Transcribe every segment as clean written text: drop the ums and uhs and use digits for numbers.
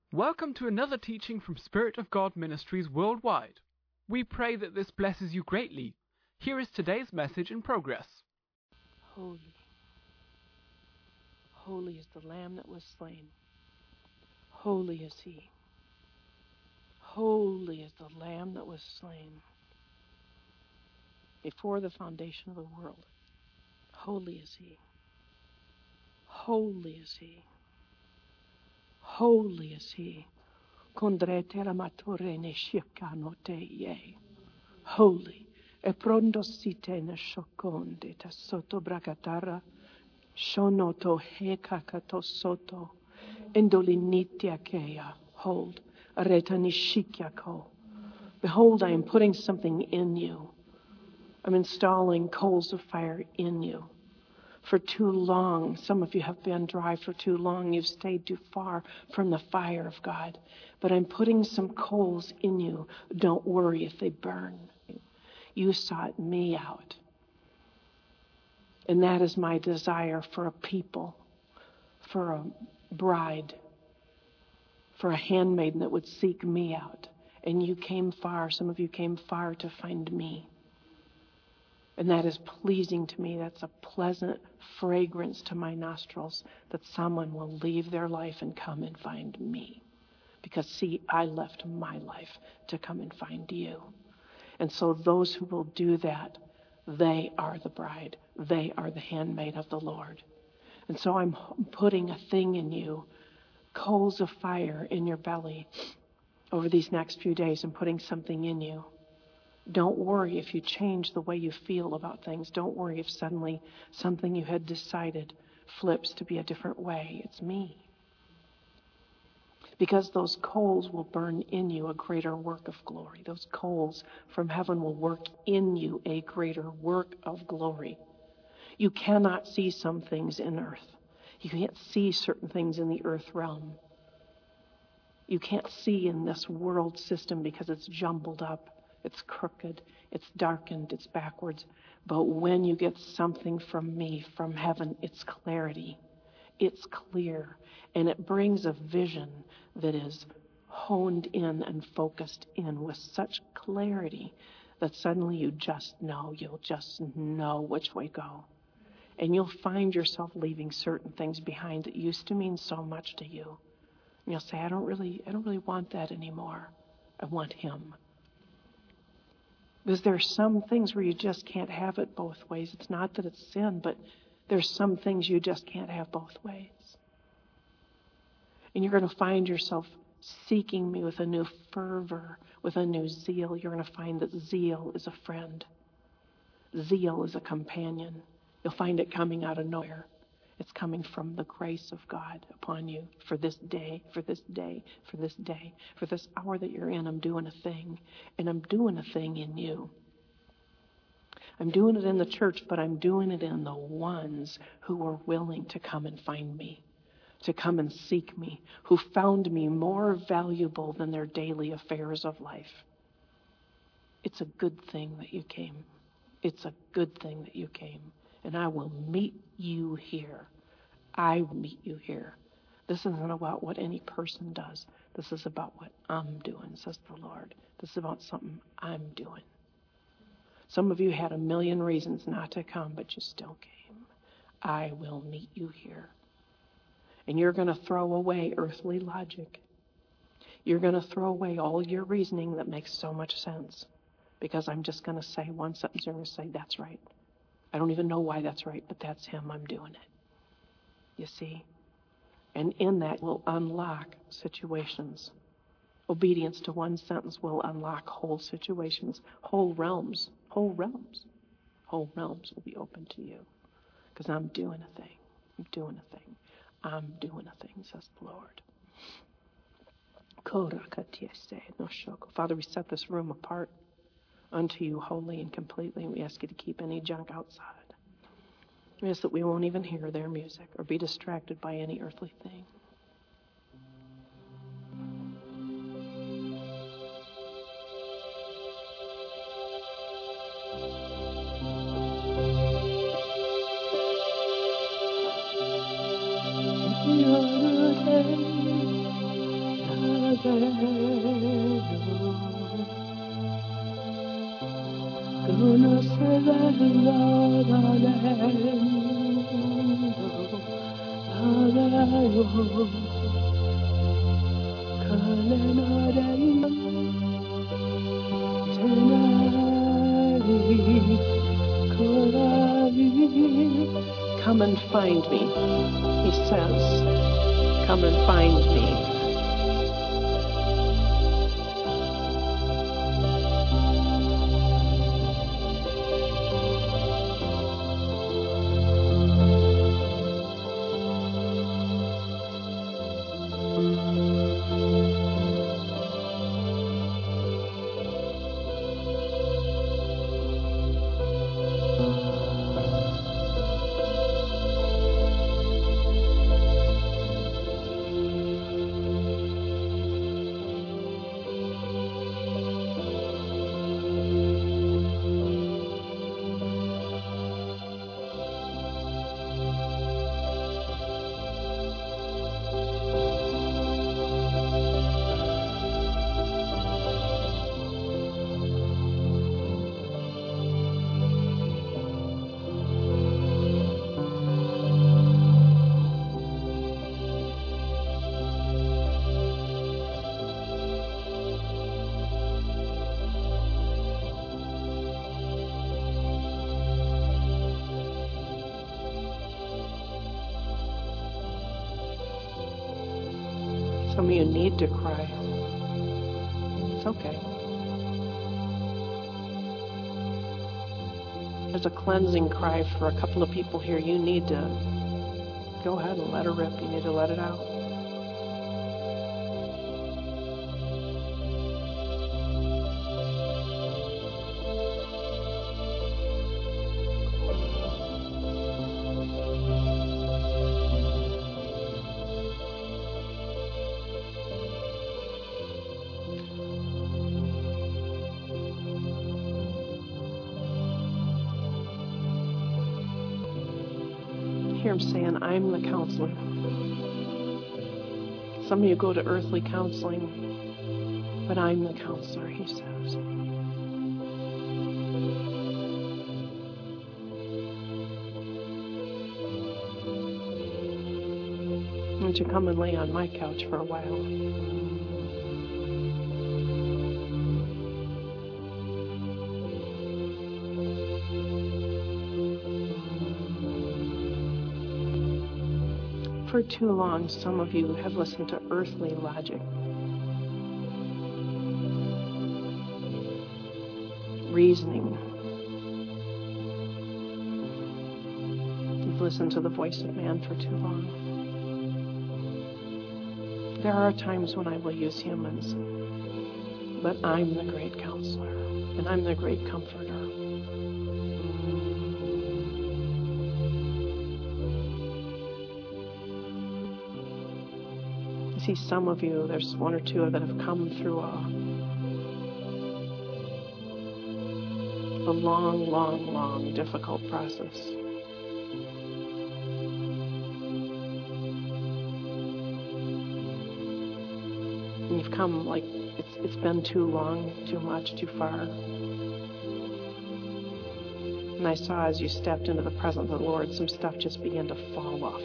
Welcome to another teaching from Spirit of God Ministries worldwide. We pray that this blesses you greatly. Here is today's message in progress. Holy, holy is the Lamb that was slain. Holy is He. Holy is the Lamb that was slain before the foundation of the world. Holy is He. Holy is He. Holy is He. Holy. E prondo site ne shokonde ta soto bragatara shonoto hekakato soto endolinitia kea. Hold. Retanishikiako. Behold, I am putting something in you. I'm installing coals of fire in you. For too long, some of you have been dry for too long. You've stayed too far from the fire of God. But I'm putting some coals in you. Don't worry if they burn. You sought me out. And that is my desire for a people, for a bride, for a handmaiden that would seek me out. And you came far. Some of you came far to find me. And that is pleasing to me. That's a pleasant fragrance to my nostrils that someone will leave their life and come and find me. Because, see, I left my life to come and find you. And so those who will do that, they are the bride. They are the handmaid of the Lord. And so I'm putting a thing in you, coals of fire in your belly over these next few days. I'm putting something in you. Don't worry if you change the way you feel about things. Don't worry if suddenly something you had decided flips to be a different way. It's me. Because those coals will burn in you a greater work of glory. Those coals from heaven will work in you a greater work of glory. You cannot see some things in earth. You can't see certain things in the earth realm. You can't see in this world system because it's jumbled up. It's crooked, it's darkened, it's backwards. But when you get something from me, from heaven, it's clarity. It's clear. And it brings a vision that is honed in and focused in with such clarity that suddenly you just know. You'll just know which way to go. And you'll find yourself leaving certain things behind that used to mean so much to you. And you'll say, I don't really want that anymore. I want Him. Because there are some things where you just can't have it both ways. It's not that it's sin, but there's some things you just can't have both ways. And you're going to find yourself seeking me with a new fervor, with a new zeal. You're going to find that zeal is a friend. Zeal is a companion. You'll find it coming out of nowhere. It's coming from the grace of God upon you for this day, for this day, for this day, for this hour that you're in. I'm doing a thing, and I'm doing a thing in you. I'm doing it in the church, but I'm doing it in the ones who are willing to come and find me, to come and seek me, who found me more valuable than their daily affairs of life. It's a good thing that you came. It's a good thing that you came. And I will meet you here. I will meet you here. This isn't about what any person does. This is about what I'm doing, says the Lord. This is about something I'm doing. Some of you had a million reasons not to come, but you still came. I will meet you here. And you're going to throw away earthly logic. You're going to throw away all your reasoning that makes so much sense. Because I'm just going to say one sentence, you're going to say, that's right. I don't even know why that's right, but that's Him. I'm doing it. You see? And in that will unlock situations. Obedience to one sentence will unlock whole situations, whole realms. Whole realms will be open to you. Because I'm doing a thing. I'm doing a thing. I'm doing a thing, says the Lord. Father, we set this room apart unto you wholly and completely, and we ask you to keep any junk outside. We ask that we won't even hear their music or be distracted by any earthly thing. Come and find me, he says. Come and find me. Some of you need to cry. It's okay. There's a cleansing cry for a couple of people here. You need to go ahead and let it rip. You need to let it out. Hear him saying, I'm the counselor. Some of you go to earthly counseling, but I'm the counselor, he says. Won't you come and lay on my couch for a while? For too long, some of you have listened to earthly logic, reasoning. You've listened to the voice of man for too long. There are times when I will use humans, but I'm the great counselor, and I'm the great comforter. See, some of you, there's one or two that have come through a long, difficult process. And you've come like it's been too long, too much, too far. And I saw as you stepped into the presence of the Lord, some stuff just began to fall off.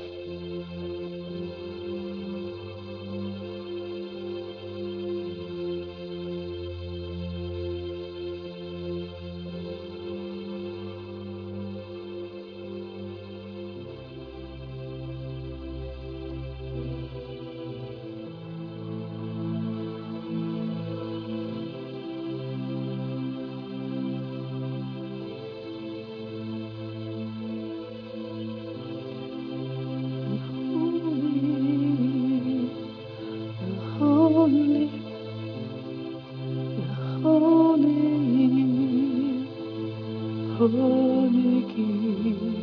Holy King,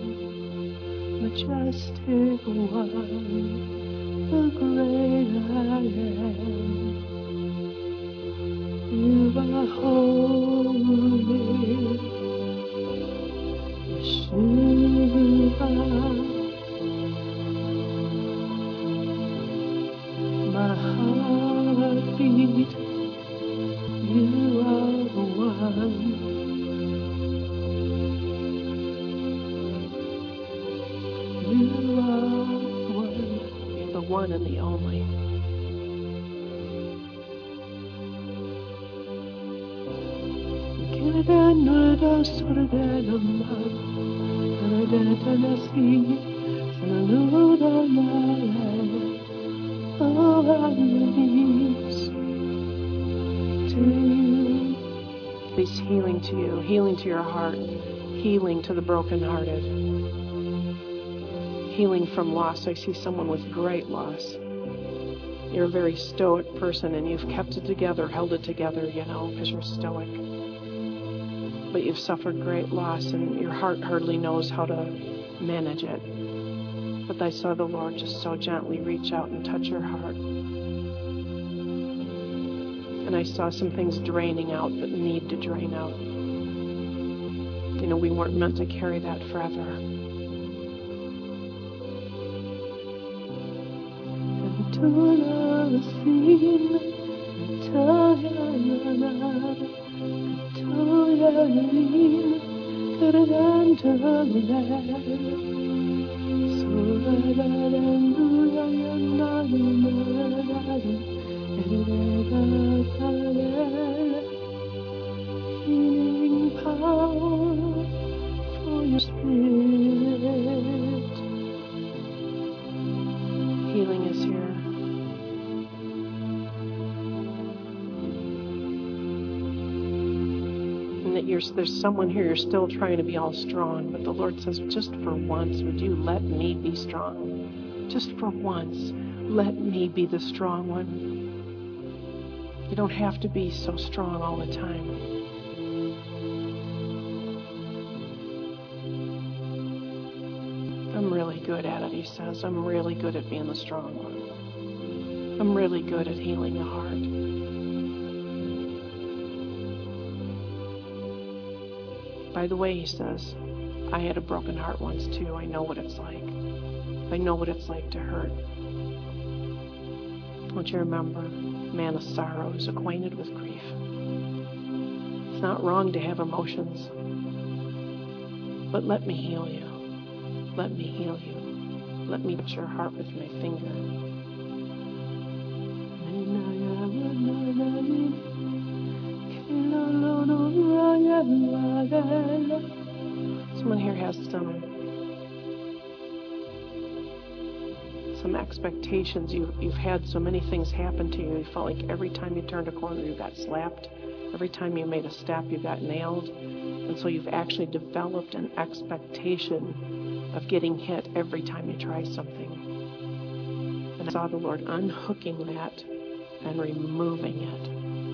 majestic one, the great I am. You are holy, Yeshua. My heart beats You are the one. You are the one. You're the one and the only. He's healing to you, healing to your heart, healing to the brokenhearted, healing from loss. I see someone with great loss. You're a very stoic person and you've kept it together, held it together, because you're stoic. But you've suffered great loss and your heart hardly knows how to manage it. But I saw the Lord just so gently reach out and touch your heart. And I saw some things draining out that need to drain out. We weren't meant to carry that forever. Healing power for your spirit. Healing is here. And that there's someone here, you're still trying to be all strong, but the Lord says, just for once, would you let me be strong? Just for once, let me be the strong one. You don't have to be so strong all the time. I'm really good at it, he says. I'm really good at being the strong one. I'm really good at healing the heart. By the way, he says, I had a broken heart once too. I know what it's like. I know what it's like to hurt. Don't you remember? Man of sorrow is acquainted with grief. It's not wrong to have emotions. But let me heal you. Let me heal you. Let me touch your heart with my finger. Someone here has some expectations. You've had so many things happen to you. You felt like every time you turned a corner you got slapped. Every time you made a step you got nailed. And so you've actually developed an expectation of getting hit every time you try something. And I saw the Lord unhooking that and removing it.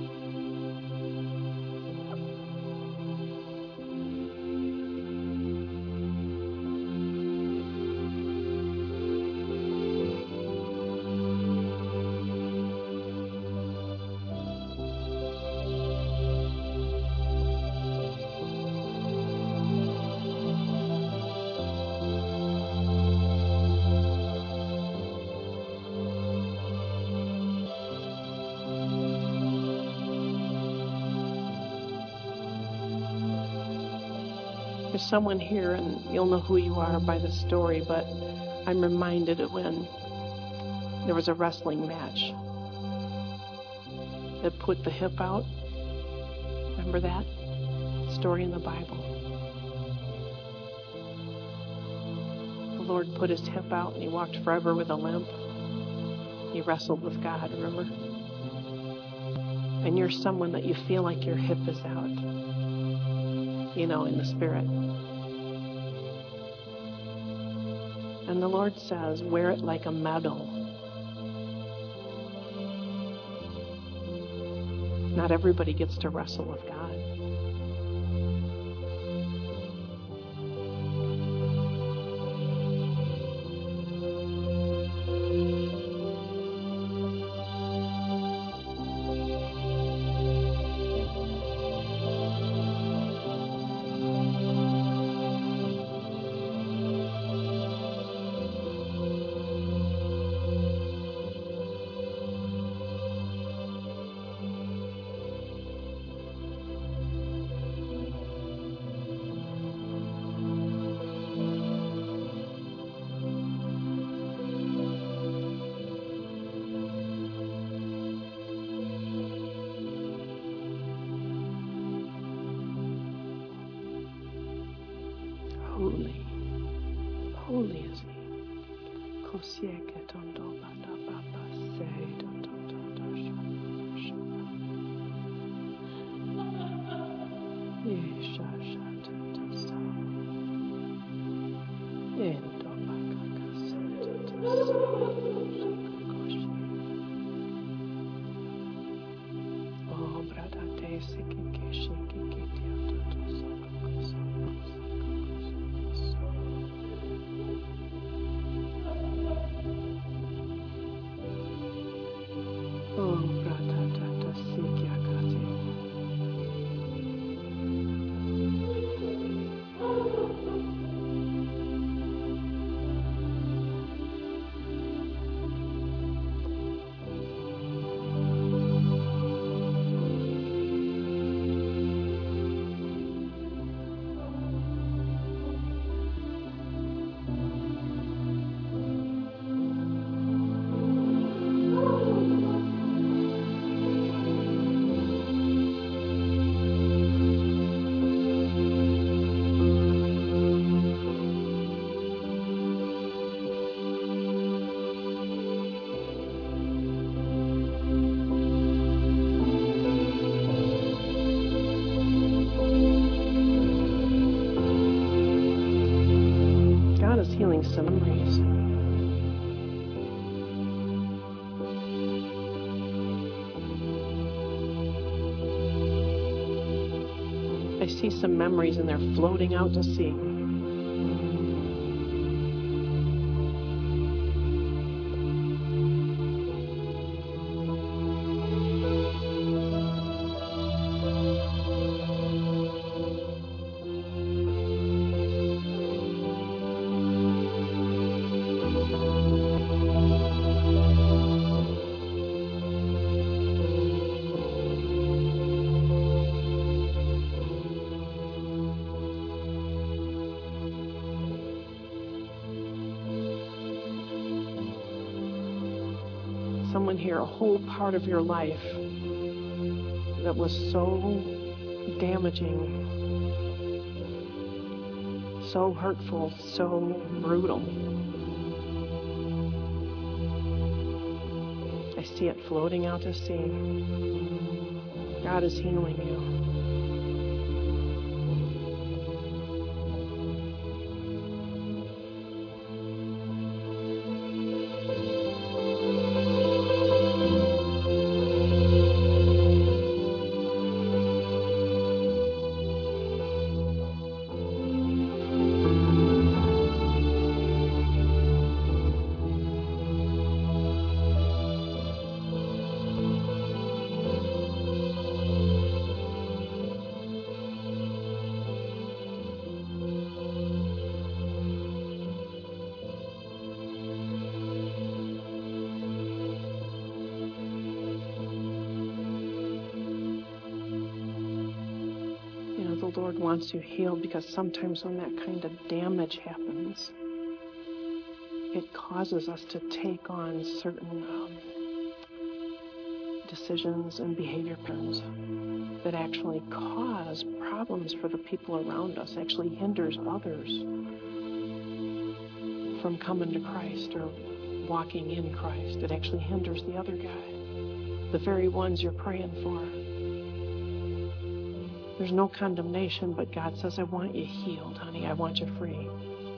There's someone here, and you'll know who you are by the story, but I'm reminded of when there was a wrestling match that put the hip out. Remember that story in the Bible? The Lord put his hip out and he walked forever with a limp. He wrestled with God, remember? And you're someone that you feel like your hip is out, in the spirit. And the Lord says, wear it like a medal. Not everybody gets to wrestle with God. God is healing some memories. I see some memories and they're floating out to sea. Someone here, a whole part of your life that was so damaging, so hurtful, so brutal. I see it floating out to sea. God is healing you. The Lord wants you healed because sometimes when that kind of damage happens, it causes us to take on certain decisions and behavior patterns that actually cause problems for the people around us, actually hinders others from coming to Christ or walking in Christ. It actually hinders the other guy, the very ones you're praying for. There's no condemnation, but God says, I want you healed, honey. I want you free.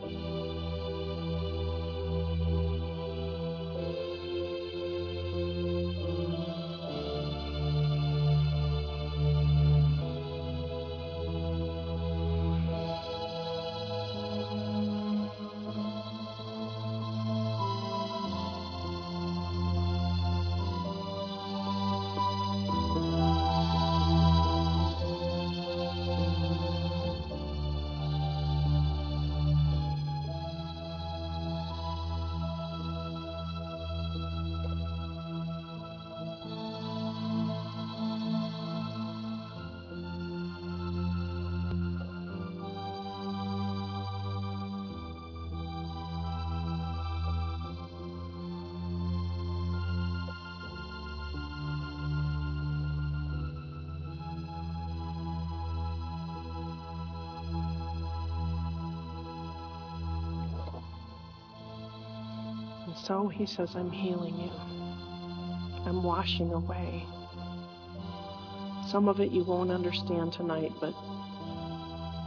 So he says, I'm healing you. I'm washing away. Some of it you won't understand tonight, but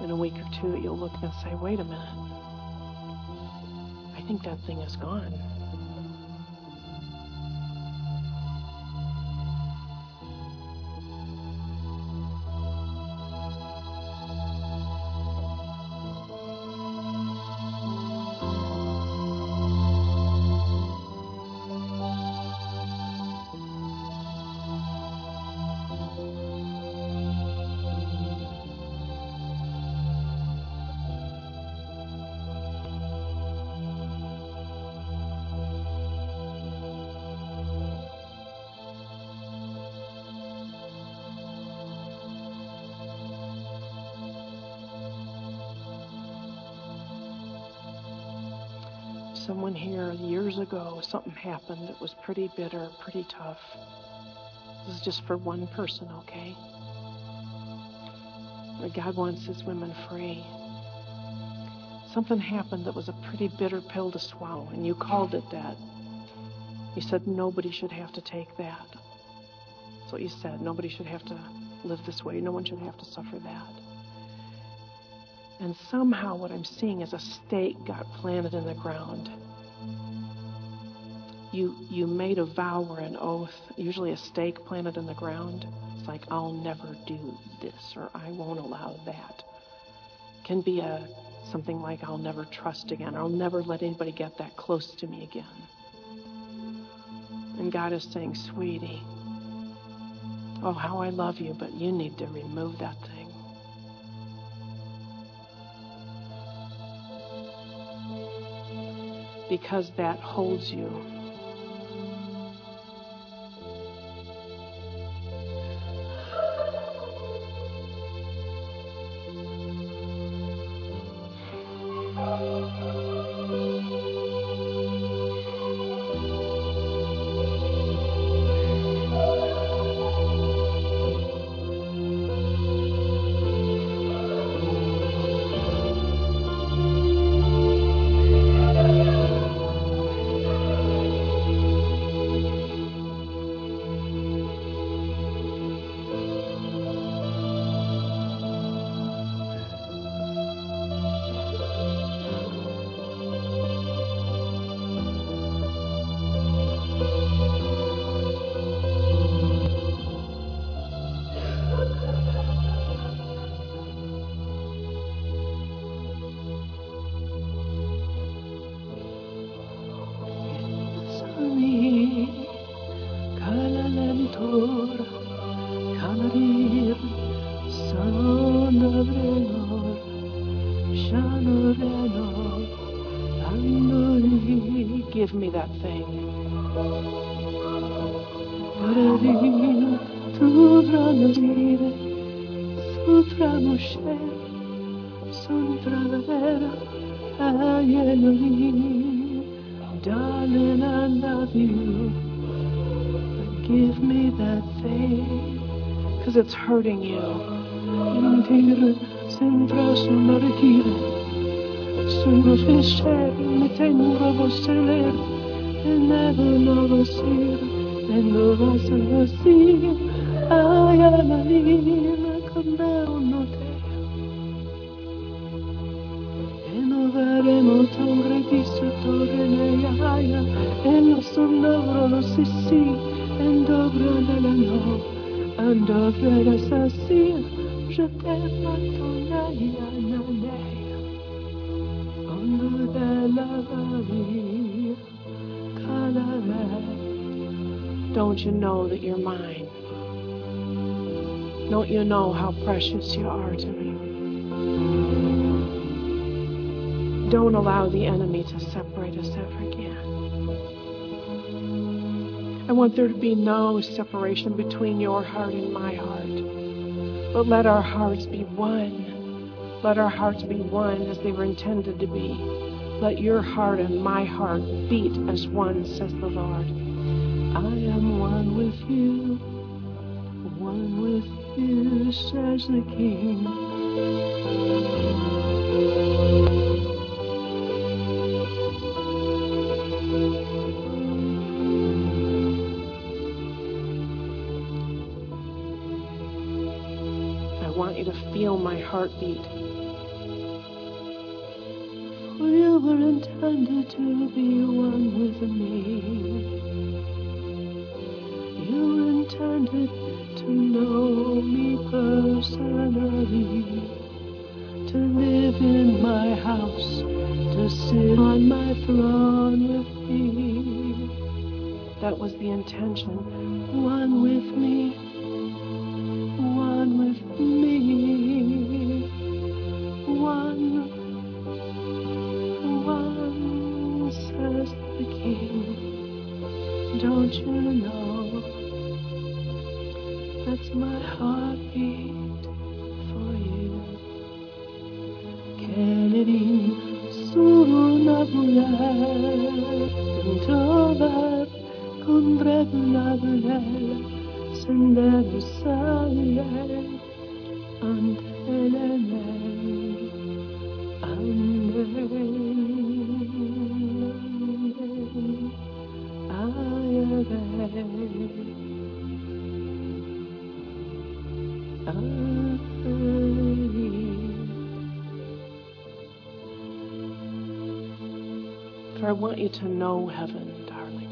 In a week or two, you'll look and say, wait a minute. I think that thing is gone. Someone here years ago, something happened that was pretty bitter, pretty tough. This is just for one person, okay? But God wants His women free. Something happened that was a pretty bitter pill to swallow, and you called it that. You said nobody should have to take that. That's what you said. Nobody should have to live this way. No one should have to suffer that. And somehow what I'm seeing is a stake got planted in the ground. You made a vow or an oath, usually a stake planted in the ground. It's like, I'll never do this, or I won't allow that. Can be something like, I'll never trust again, or I'll never let anybody get that close to me again. And God is saying, sweetie, oh, how I love you, but you need to remove that thing. Because that holds you. Give me that thing. Darling, I love you. Give me that thing. Because it's hurting you. Sono fisher, mettendo vostre ler, e never know see, and no vas a see, I am a lina, come down te. E non veremo tan gradissimo torre neia, e non sono lo si si, e dobro nella no, and over la sassia, je t'aime a ton neia, neia. Don't you know that you're mine? Don't you know how precious you are to me? Don't allow the enemy to separate us ever again. I want there to be no separation between your heart and my heart. But let our hearts be one. Let our hearts be one as they were intended to be. Let your heart and my heart beat as one, says the Lord. I am one with you, says the King. I want you to feel my heartbeat. For you were intended to be one with me. You were intended to know me personally, to live in my house, to sit on my throne with me. That was the intention. One with me, one with me, one, says the King. Don't you know that's my heartbeat for you? Kennedy, surunabulel, tentover, kundrebulabulel, sendebusalel, antelele, For I want you to know heaven, darling.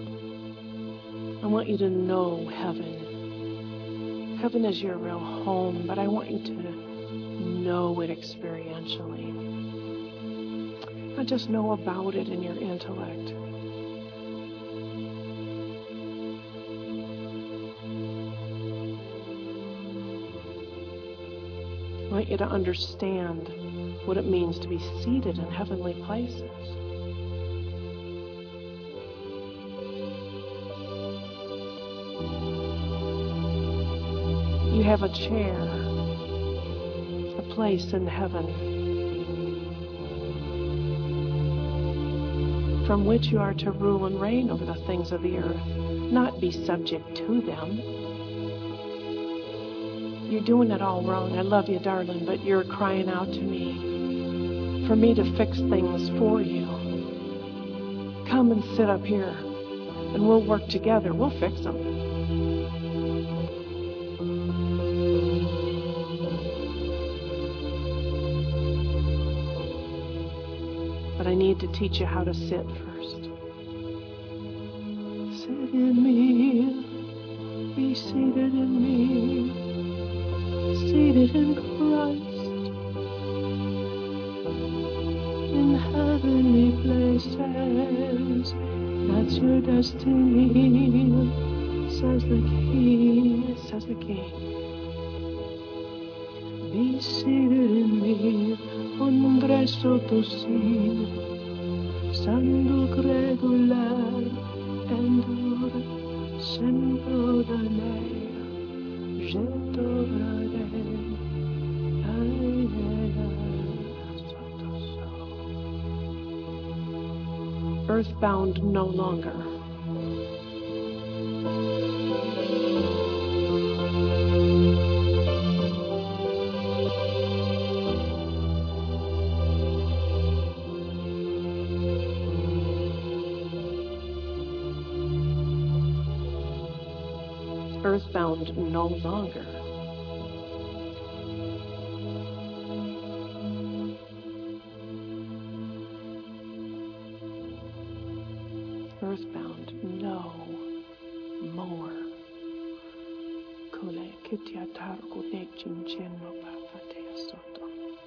I want you to know heaven. Heaven is your real home, but I want you to know it experientially. Not just know about it in your intellect. I want you to understand what it means to be seated in heavenly places. You have a chair, a place in heaven from which you are to rule and reign over the things of the earth, not be subject to them. You're doing it all wrong. I love you, darling, but you're crying out to me for me to fix things for you. Come and sit up here, and we'll work together. We'll fix them. But I need to teach you how to sit first. Sit in me, be seated in me, seated in Christ, in heavenly places. That's your destiny, says the King, says the King. Be seated in me, Andre sotto sì, sandu credular, endur, sento da lei, jetto brade, earthbound no longer. Earthbound no longer. Earthbound no more. Kule kitia tarku de chincheno pafatea soto.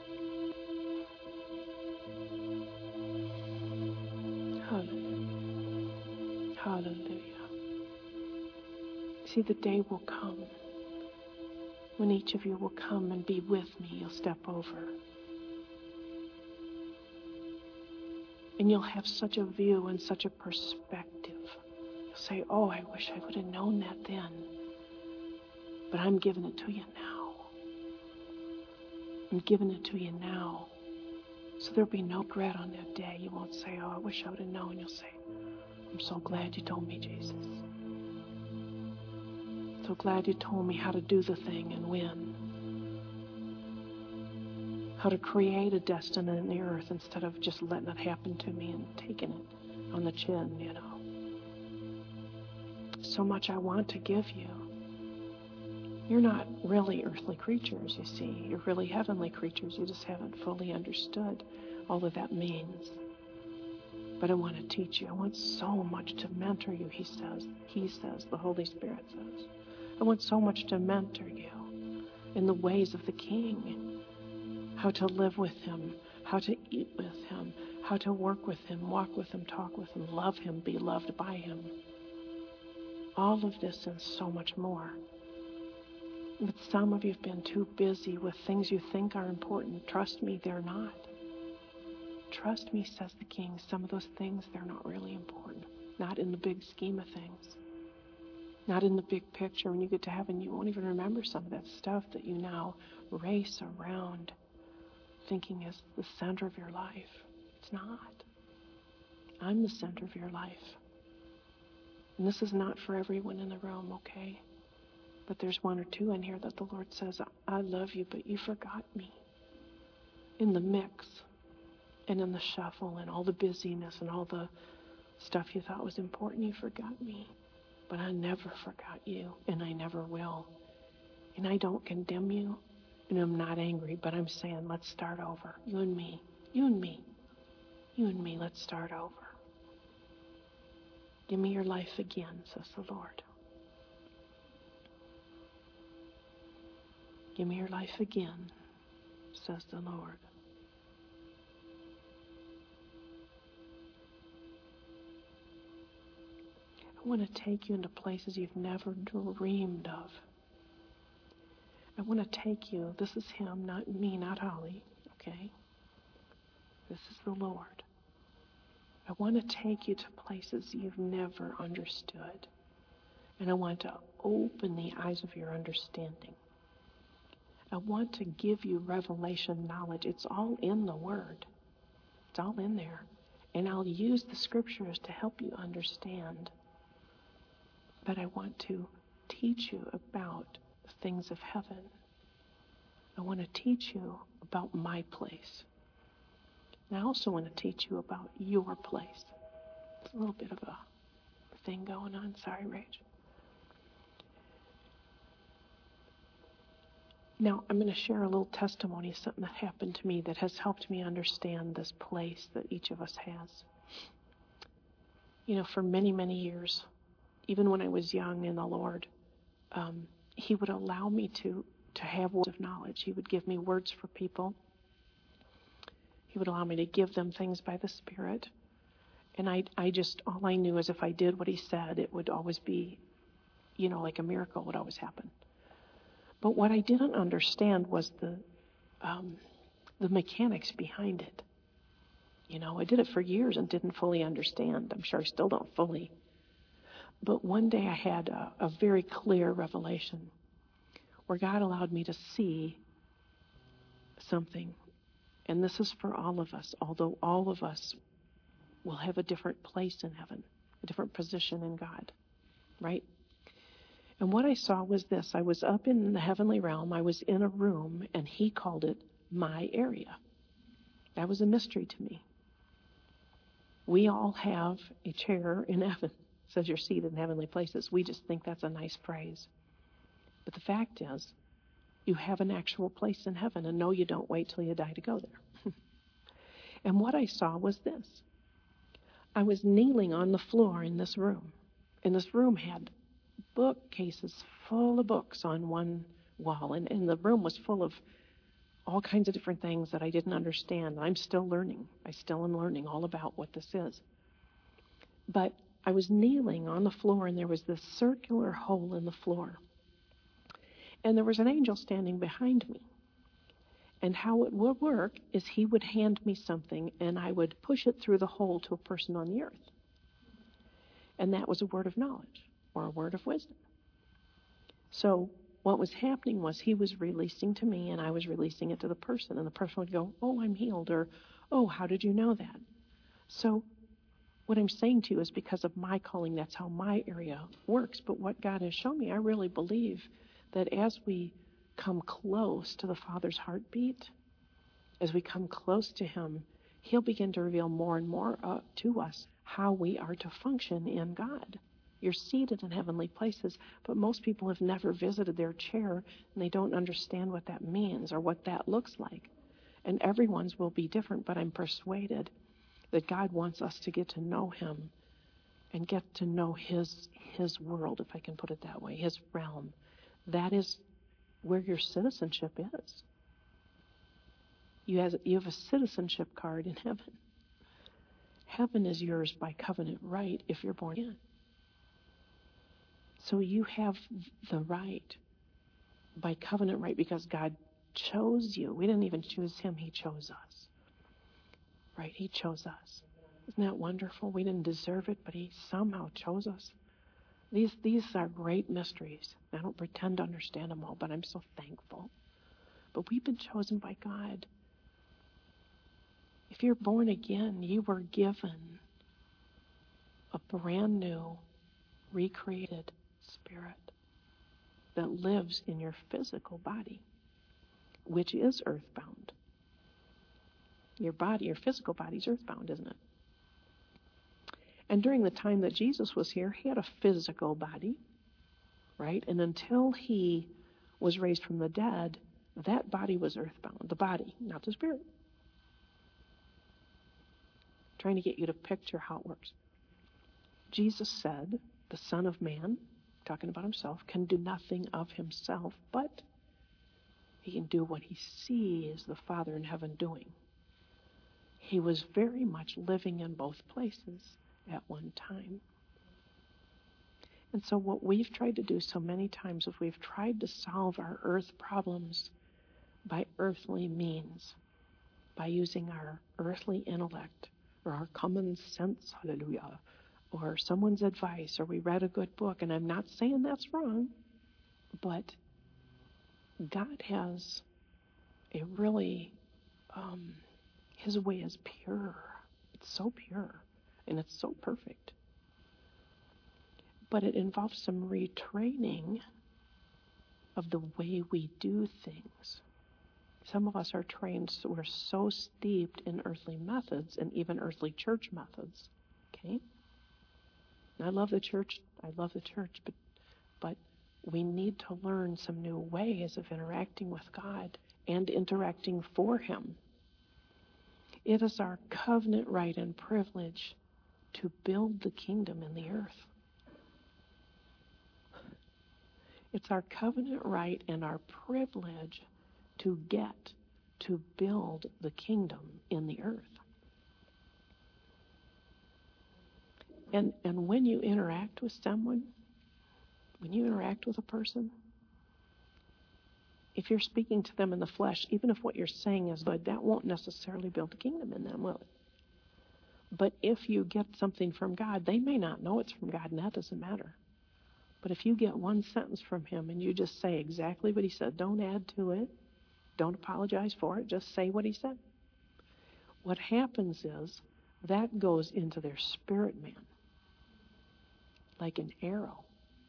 Hallelujah. Hallelujah. See, the day will come when each of you will come and be with me. You'll step over. And you'll have such a view and such a perspective. You'll say, oh, I wish I would have known that then. But I'm giving it to you now. I'm giving it to you now. So there'll be no regret on that day. You won't say, oh, I wish I would have known. You'll say, I'm so glad you told me, Jesus. So glad you told me how to do the thing and when. How to create a destiny in the earth instead of just letting it happen to me and taking it on the chin, you know. So much I want to give you. You're not really earthly creatures, you see. You're really heavenly creatures. You just haven't fully understood all that that means. But I want to teach you. I want so much to mentor you, he says. He says, the Holy Spirit says. I want so much to mentor you in the ways of the King. How to live with him, how to eat with him, how to work with him, walk with him, talk with him, love him, be loved by him. All of this and so much more. But some of you have been too busy with things you think are important. Trust me, they're not. Trust me, says the King, some of those things, they're not really important. Not in the big scheme of things. Not in the big picture. When you get to heaven, you won't even remember some of that stuff that you now race around thinking is the center of your life. It's not. I'm the center of your life. And this is not for everyone in the room, okay? But there's one or two in here that the Lord says, I love you, but you forgot me. In the mix and in the shuffle and all the busyness and all the stuff you thought was important, you forgot me. But I never forgot you, and I never will. And I don't condemn you, and I'm not angry, but I'm saying, let's start over. You and me, you and me, you and me, let's start over. Give me your life again, says the Lord. Give me your life again, says the Lord. I want to take you into places you've never dreamed of. I want to take you, this is him, not me, not Holly, okay? This is the Lord. I want to take you to places you've never understood. And I want to open the eyes of your understanding. I want to give you revelation knowledge. It's all in the Word. It's all in there. And I'll use the Scriptures to help you understand. But I want to teach you about the things of heaven. I want to teach you about my place. And I also want to teach you about your place. It's a little bit of a thing going on. Sorry, Rach. Now, I'm going to share a little testimony, something that happened to me that has helped me understand this place that each of us has. You know, for many, many years, even when I was young in the Lord, he would allow me to have words of knowledge. He would give me words for people. He would allow me to give them things by the Spirit. And I just, all I knew is if I did what he said, it would always be, you know, like a miracle would always happen. But what I didn't understand was the mechanics behind it. You know, I did it for years and didn't fully understand. I'm sure I still don't fully. But one day I had a very clear revelation where God allowed me to see something. And this is for all of us, although all of us will have a different place in heaven, a different position in God, right? And what I saw was this. I was up in the heavenly realm. I was in a room, and he called it my area. That was a mystery to me. We all have a chair in heaven. It says you're seated in heavenly places. We just think that's a nice phrase. But the fact is, you have an actual place in heaven, and no, you don't wait till you die to go there. And what I saw was this. I was kneeling on the floor in this room, and this room had bookcases full of books on one wall, and the room was full of all kinds of different things that I didn't understand. I'm still learning. I still am learning all about what this is. But I was kneeling on the floor, and there was this circular hole in the floor. And there was an angel standing behind me. And how it would work is he would hand me something, and I would push it through the hole to a person on the earth. And that was a word of knowledge or a word of wisdom. So what was happening was he was releasing to me, and I was releasing it to the person. And the person would go, oh, I'm healed, or, oh, how did you know that? So what I'm saying to you is because of my calling, that's how my area works. But what God has shown me, I really believe that as we come close to the Father's heartbeat, as we come close to him, he'll begin to reveal more and more to us how we are to function in God, You're seated in heavenly places, but most people have never visited their chair, and they don't understand what that means or what that looks like. And everyone's will be different, but I'm persuaded that God wants us to get to know him and get to know his world, if I can put it that way, his realm. That is where your citizenship is. You have a citizenship card in heaven. Heaven is yours by covenant right if you're born again. So you have the right by covenant right because God chose you. We didn't even choose him. He chose us. Right? He chose us. Isn't that wonderful? We didn't deserve it, but he somehow chose us. These are great mysteries. I don't pretend to understand them all, but I'm so thankful. But we've been chosen by God. If you're born again, you were given a brand new, recreated spirit that lives in your physical body, which is earthbound. Your body, your physical body is earthbound, isn't it? And during the time that Jesus was here, he had a physical body, right? And until he was raised from the dead, that body was earthbound. The body, not the spirit. Trying to get you to picture how it works. Jesus said, the Son of Man, talking about himself, can do nothing of himself, but he can do what he sees the Father in heaven doing. He was very much living in both places at one time. And so what we've tried to do so many times is we've tried to solve our earth problems by earthly means, by using our earthly intellect or our common sense, hallelujah, or someone's advice, or we read a good book. And I'm not saying that's wrong, but God has a really, his way is pure. It's so pure, and it's so perfect. But it involves some retraining of the way we do things. Some of us are trained, so we're so steeped in earthly methods and even earthly church methods. Okay? And I love the church, but we need to learn some new ways of interacting with God and interacting for him. It is our covenant right and privilege to build the kingdom in the earth. It's our covenant right and our privilege to build the kingdom in the earth. And when you interact with someone, when you interact with a person, if you're speaking to them in the flesh, even if what you're saying is good, that won't necessarily build the kingdom in them, will it? But if you get something from God, they may not know it's from God, and that doesn't matter. But if you get one sentence from him and you just say exactly what he said, don't add to it, don't apologize for it, just say what he said. What happens is that goes into their spirit man like an arrow.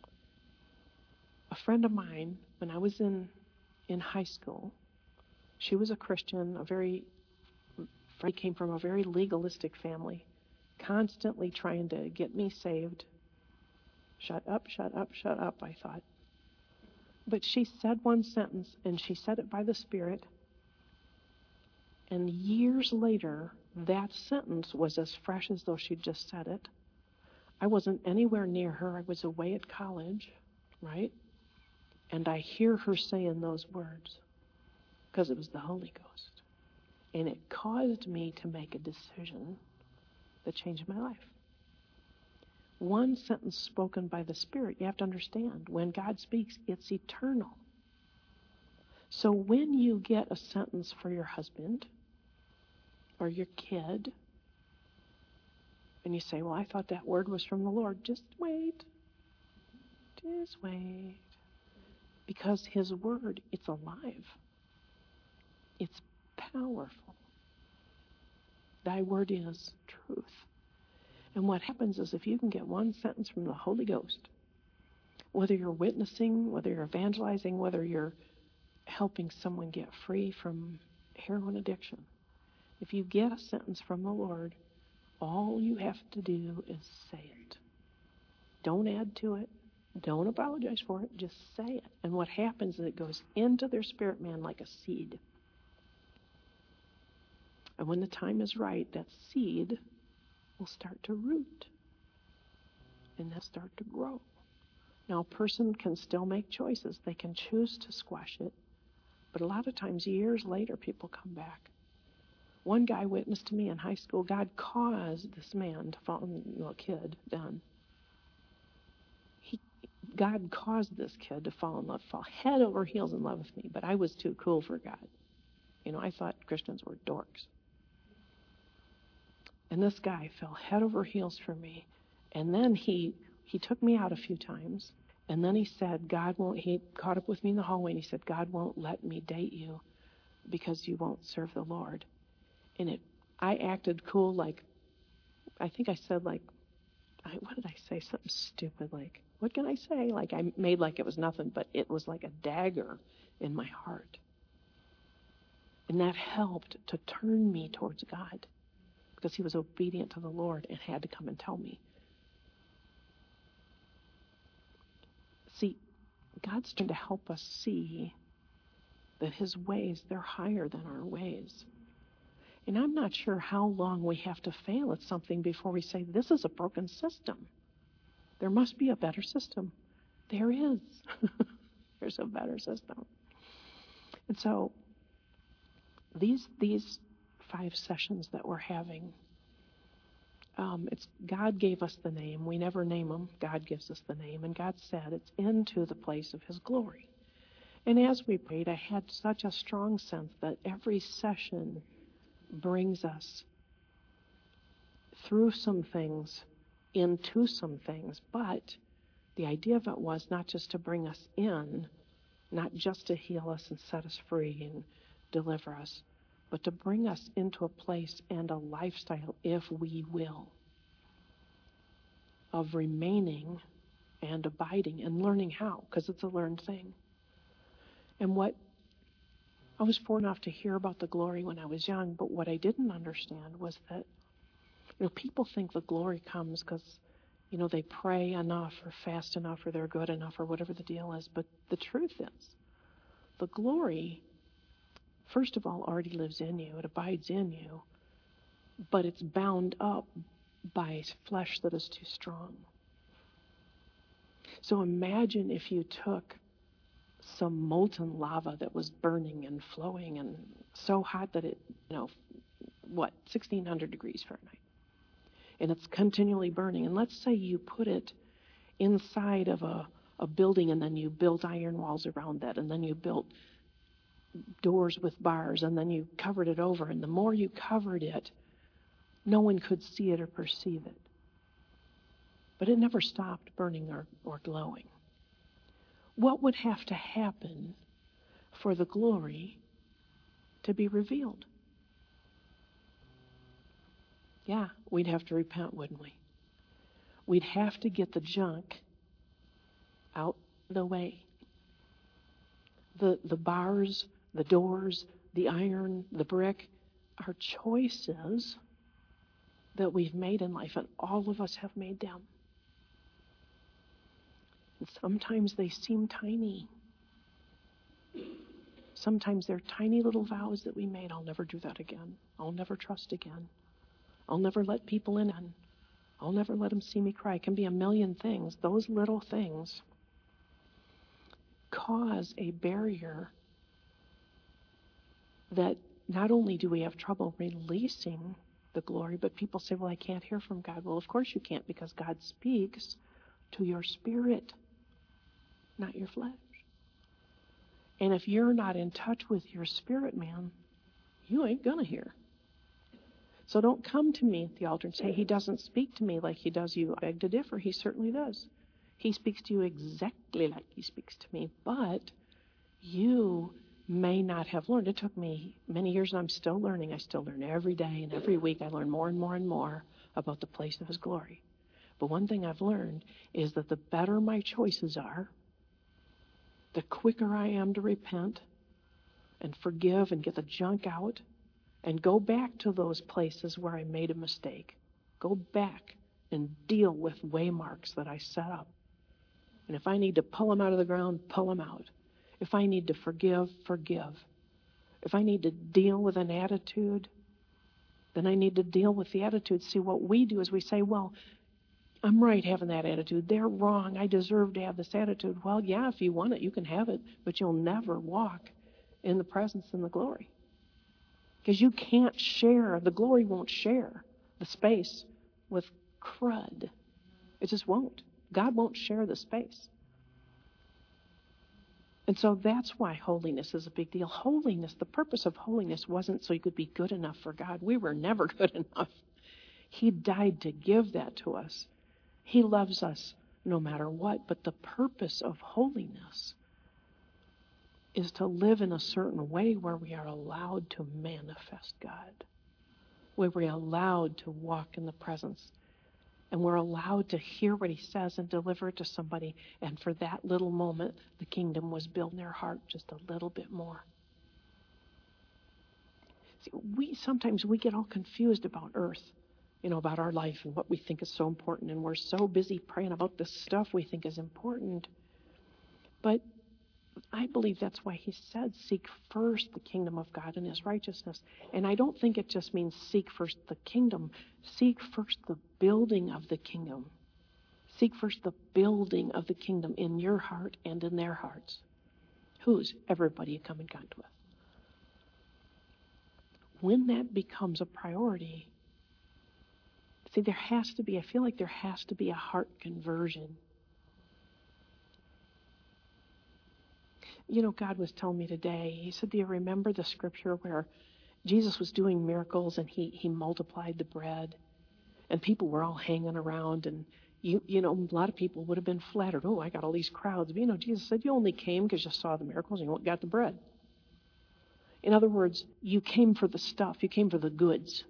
A friend of mine, when I was in high school, she was a Christian, came from a very legalistic family, constantly trying to get me saved. Shut up, I thought. But she said one sentence, and she said it by the Spirit. And years later, that sentence was as fresh as though she'd just said it. I wasn't anywhere near her. I was away at college, right? And I hear her saying those words because it was the Holy Ghost. And it caused me to make a decision that changed my life. One sentence spoken by the Spirit, you have to understand, when God speaks, it's eternal. So when you get a sentence for your husband or your kid, and you say, well, I thought that word was from the Lord, just wait. Just wait. Because his word, it's alive. It's powerful. Thy word is truth. And what happens is if you can get one sentence from the Holy Ghost, whether you're witnessing, whether you're evangelizing, whether you're helping someone get free from heroin addiction, if you get a sentence from the Lord, all you have to do is say it. Don't add to it. Don't apologize for it. Just say it. And what happens is it goes into their spirit man like a seed. And when the time is right, that seed will start to root. And then start to grow. Now, a person can still make choices. They can choose to squash it. But a lot of times, years later, people come back. One guy witnessed to me in high school. God caused this man to fall, a kid then. God caused this kid to fall in love, fall head over heels in love with me. But I was too cool for God. I thought Christians were dorks. And this guy fell head over heels for me. And then he took me out a few times. And then he said, he caught up with me in the hallway and he said, God won't let me date you because you won't serve the Lord. And I acted cool, I think I said what did I say? Something stupid what can I say? I made like it was nothing, but it was like a dagger in my heart. And that helped to turn me towards God because he was obedient to the Lord and had to come and tell me. See, God's trying to help us see that his ways, they're higher than our ways. And I'm not sure how long we have to fail at something before we say, this is a broken system. There must be a better system. There is. There's a better system. And so these 5 sessions that we're having, it's God gave us the name. We never name them. God gives us the name. And God said it's into the place of his glory. And as we prayed, I had such a strong sense that every session brings us through some things, into some things. But the idea of it was not just to bring us in, not just to heal us and set us free and deliver us, but to bring us into a place and a lifestyle, if we will, of remaining and abiding and learning how, because it's a learned thing. And what I was fortunate enough to hear about the glory when I was young, but what I didn't understand was that, people think the glory comes because, they pray enough or fast enough or they're good enough or whatever the deal is. But the truth is, the glory, first of all, already lives in you. It abides in you. But it's bound up by flesh that is too strong. So imagine if you took some molten lava that was burning and flowing and so hot that it, 1,600 degrees Fahrenheit. And it's continually burning. And let's say you put it inside of a building and then you built iron walls around that and then you built doors with bars and then you covered it over. And the more you covered it, no one could see it or perceive it. But it never stopped burning or glowing. What would have to happen for the glory to be revealed? Yeah, we'd have to repent, wouldn't we? We'd have to get the junk out the way. The bars, the doors, the iron, the brick are choices that we've made in life, and all of us have made them. And sometimes they seem tiny. Sometimes they're tiny little vows that we made. I'll never do that again. I'll never trust again. I'll never let people in. I'll never let them see me cry. It can be a million things. Those little things cause a barrier that not only do we have trouble releasing the glory, but people say, well, I can't hear from God. Well, of course you can't, because God speaks to your spirit, not your flesh. And if you're not in touch with your spirit, man, you ain't going to hear. So don't come to me at the altar and say, he doesn't speak to me like he does you. I beg to differ. He certainly does. He speaks to you exactly like he speaks to me. But you may not have learned. It took me many years, and I'm still learning. I still learn every day, and every week I learn more and more and more about the place of his glory. But one thing I've learned is that the better my choices are, the quicker I am to repent and forgive and get the junk out and go back to those places where I made a mistake. Go back and deal with waymarks that I set up. And if I need to pull them out of the ground, pull them out. If I need to forgive, forgive. If I need to deal with an attitude, then I need to deal with the attitude. See, what we do is we say, well, I'm right having that attitude. They're wrong. I deserve to have this attitude. Well, yeah, if you want it, you can have it, but you'll never walk in the presence and the glory. Because you can't share, the glory won't share the space with crud. It just won't. God won't share the space. And so that's why holiness is a big deal. Holiness, the purpose of holiness wasn't so you could be good enough for God. We were never good enough. He died to give that to us. He loves us no matter what. But the purpose of holiness is to live in a certain way where we are allowed to manifest God, where we're allowed to walk in the presence, and we're allowed to hear what he says and deliver it to somebody. And for that little moment, the kingdom was built in their heart just a little bit more. See, sometimes we get all confused about earth, about our life and what we think is so important. And we're so busy praying about this stuff we think is important. But I believe that's why he said, seek first the kingdom of God and his righteousness. And I don't think it just means seek first the kingdom. Seek first the building of the kingdom. Seek first the building of the kingdom in your heart and in their hearts. Whose? Everybody you come in contact with. When that becomes a priority, see, I feel like there has to be a heart conversion. God was telling me today, he said, do you remember the scripture where Jesus was doing miracles and he multiplied the bread and people were all hanging around and, a lot of people would have been flattered. Oh, I got all these crowds. But, Jesus said, you only came because you saw the miracles and you got the bread. In other words, you came for the stuff. You came for the goods.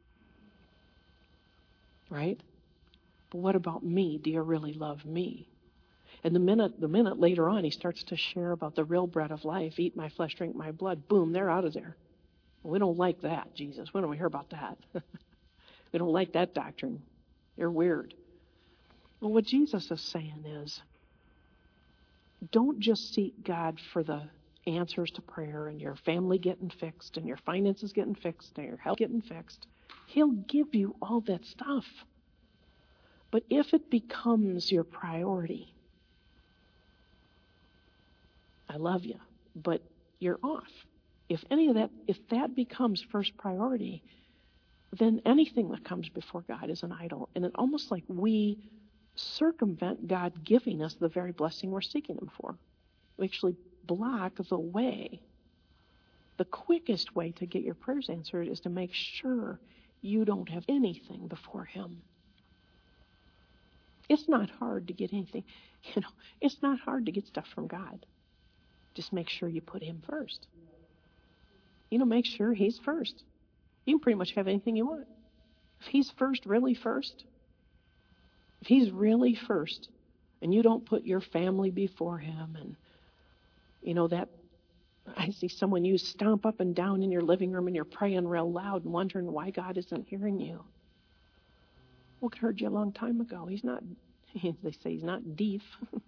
Right? But what about me? Do you really love me? And the minute later on he starts to share about the real bread of life, eat my flesh, drink my blood, boom, they're out of there. We don't like that, Jesus. We don't hear about that. We don't like that doctrine. You're weird. Well, what Jesus is saying is, don't just seek God for the answers to prayer and your family getting fixed and your finances getting fixed and your health getting fixed. He'll give you all that stuff. But if it becomes your priority, I love you, but you're off. If that becomes first priority, then anything that comes before God is an idol. And it's almost like we circumvent God giving us the very blessing we're seeking him for. We actually block the way. The quickest way to get your prayers answered is to make sure you don't have anything before him. It's not hard to get anything. It's not hard to get stuff from God. Just make sure you put him first. Make sure he's first. You can pretty much have anything you want. If he's first, really first, if he's really first, and you don't put your family before him, and that I see someone you stomp up and down in your living room and you're praying real loud and wondering why God isn't hearing you. Well, God heard you a long time ago. He's not, they say he's not deaf.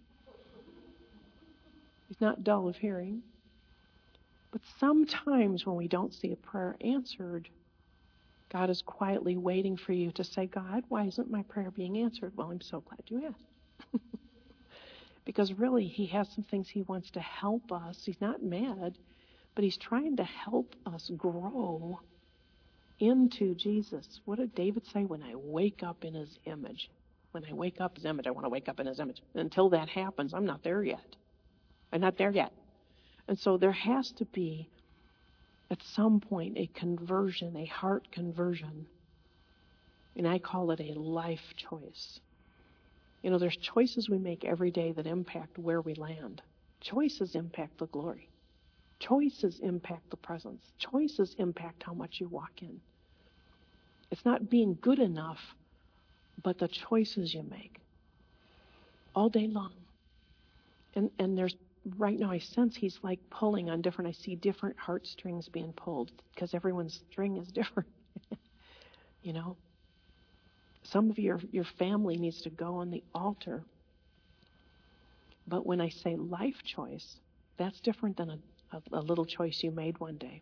He's not dull of hearing. But sometimes when we don't see a prayer answered, God is quietly waiting for you to say, God, why isn't my prayer being answered? Well, I'm so glad you asked. Because really, he has some things he wants to help us. He's not mad, but he's trying to help us grow into Jesus. What did David say? When I wake up in his image. When I wake up in his image, I want to wake up in his image. Until that happens, I'm not there yet. I'm not there yet. And so there has to be, at some point, a conversion, a heart conversion. And I call it a life choice. There's choices we make every day that impact where we land. Choices impact the glory. Choices impact the presence. Choices impact how much you walk in. It's not being good enough, but the choices you make all day long. And there's, right now I sense he's like pulling on I see different heartstrings being pulled because everyone's string is different. Some of your family needs to go on the altar. But when I say life choice, that's different than a little choice you made one day.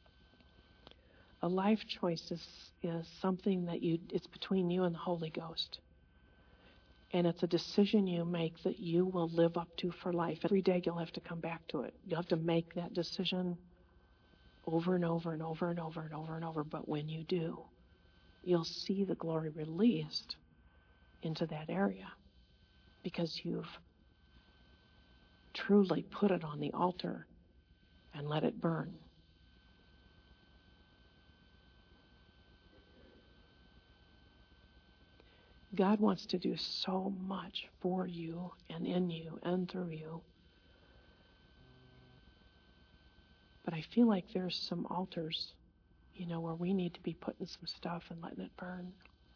A life choice is something that it's between you and the Holy Ghost. And it's a decision you make that you will live up to for life. Every day you'll have to come back to it. You'll have to make that decision over and over and over and over and over and over. But when you do, you'll see the glory released into that area because you've truly put it on the altar and let it burn. God wants to do so much for you and in you and through you. But I feel like there's some altars, where we need to be putting some stuff and letting it burn.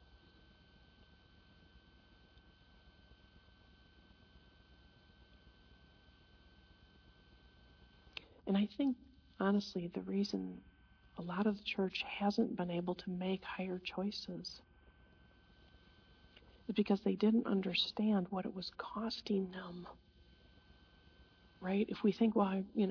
And I think, honestly, the reason a lot of the church hasn't been able to make higher choices is because they didn't understand what it was costing them. Right? If we think,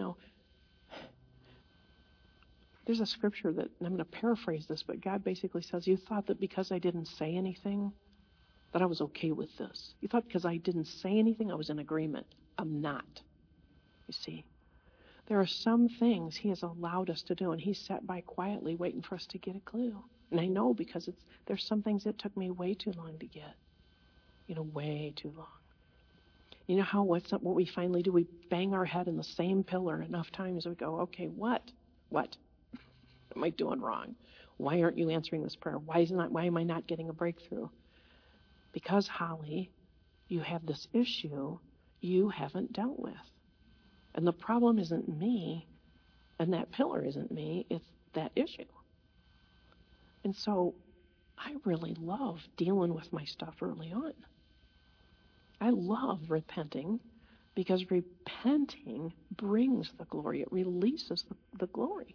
there's a scripture that, and I'm going to paraphrase this, but God basically says, you thought that because I didn't say anything, that I was okay with this. You thought because I didn't say anything, I was in agreement. I'm not. You see? There are some things He has allowed us to do, and He's sat by quietly waiting for us to get a clue. And I know because there's some things that took me way too long to get. Way too long. You know how what we finally do? We bang our head in the same pillar enough times we go, okay, what? What am I doing wrong? Why aren't you answering this prayer? Why am I not getting a breakthrough? Because, Holly, you have this issue you haven't dealt with. And the problem isn't me, and that pillar isn't me, it's that issue. And so I really love dealing with my stuff early on. I love repenting because repenting brings the glory. It releases the glory.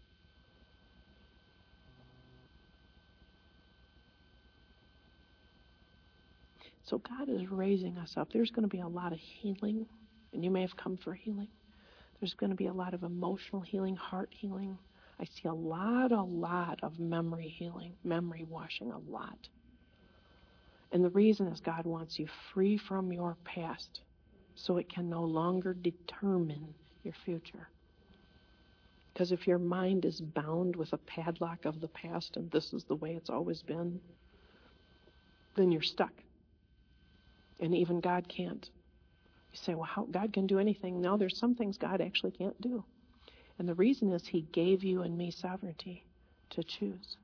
So God is raising us up. There's going to be a lot of healing, and you may have come for healing. There's going to be a lot of emotional healing, heart healing. I see a lot of memory healing, memory washing, a lot. And the reason is God wants you free from your past so it can no longer determine your future. Because if your mind is bound with a padlock of the past and this is the way it's always been, then you're stuck. And even God can't. You say, well, how God can do anything? No, there's some things God actually can't do. And the reason is He gave you and me sovereignty to choose.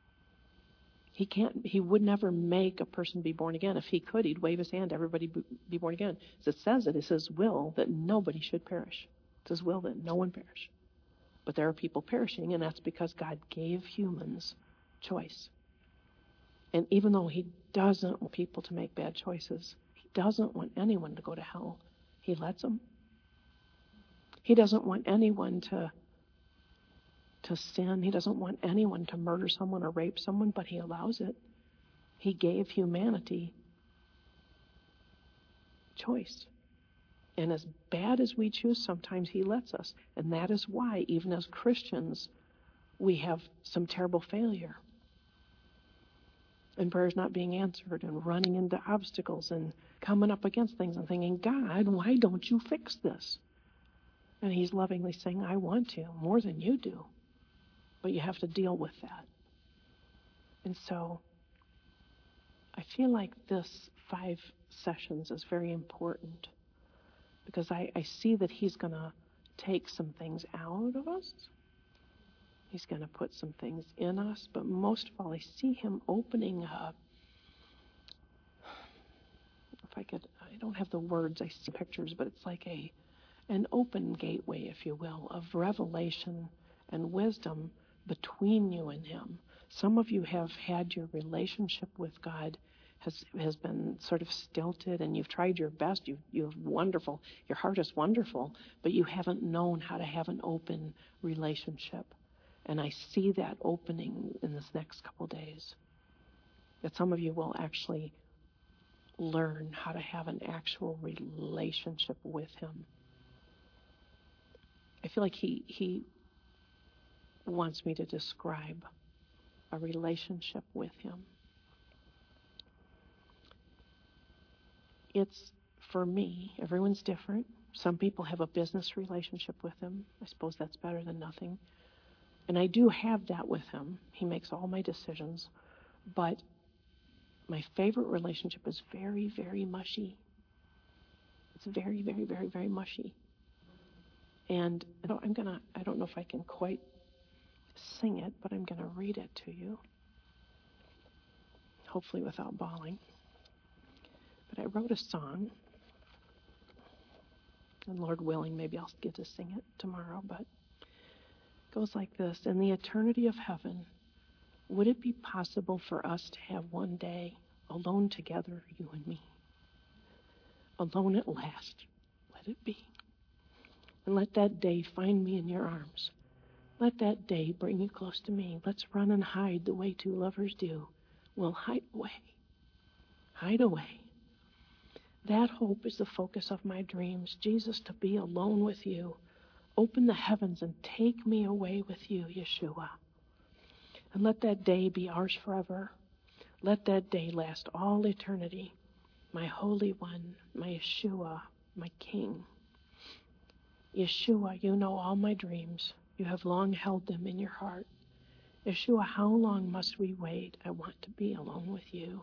He would never make a person be born again. If He could, He'd wave His hand, everybody be born again. As it says it's His will that nobody should perish. It's His will that no one perish. But there are people perishing, and that's because God gave humans choice. And even though He doesn't want people to make bad choices, He doesn't want anyone to go to hell, He lets them. He doesn't want anyone to sin. He doesn't want anyone to murder someone or rape someone, but He allows it. He gave humanity choice. And as bad as we choose, sometimes He lets us. And that is why, even as Christians, we have some terrible failure. And prayers not being answered and running into obstacles and coming up against things and thinking, God, why don't you fix this? And He's lovingly saying, I want to, more than you do. But you have to deal with that. And so I feel like this 5 sessions is very important because I see that He's going to take some things out of us. He's going to put some things in us. But most of all, I see Him opening up. I don't have the words, I see pictures, but it's like an open gateway, if you will, of revelation and wisdom between you and Him. Some of you have had your relationship with God has been sort of stilted, and you've tried your best. You're wonderful. Your heart is wonderful, but you haven't known how to have an open relationship. And I see that opening in this next couple days. that some of you will actually learn how to have an actual relationship with him. I feel like he wants me to describe a relationship with him. It's, for me, everyone's different. Some people have a business relationship with him. I suppose that's better than nothing. And I do have that with him. He makes all my decisions. But my favorite relationship is very, very mushy. It's very, very, very, very mushy. And I don't know if I can quite sing it, but I'm going to read it to you. Hopefully without bawling. But I wrote a song. And Lord willing, maybe I'll get to sing it tomorrow. But it goes like this. In the eternity of heaven, would it be possible for us to have one day alone together, you and me? Alone at last, let it be. And let that day find me in your arms. Let that day bring you close to me. Let's run and hide the way two lovers do. We'll hide away. Hide away. That hope is the focus of my dreams. Jesus, to be alone with you. Open the heavens and take me away with you, Yeshua. And let that day be ours forever. Let that day last all eternity. My Holy One, my Yeshua, my King. Yeshua, you know all my dreams. You have long held them in your heart. Yeshua, how long must we wait? I want to be alone with you.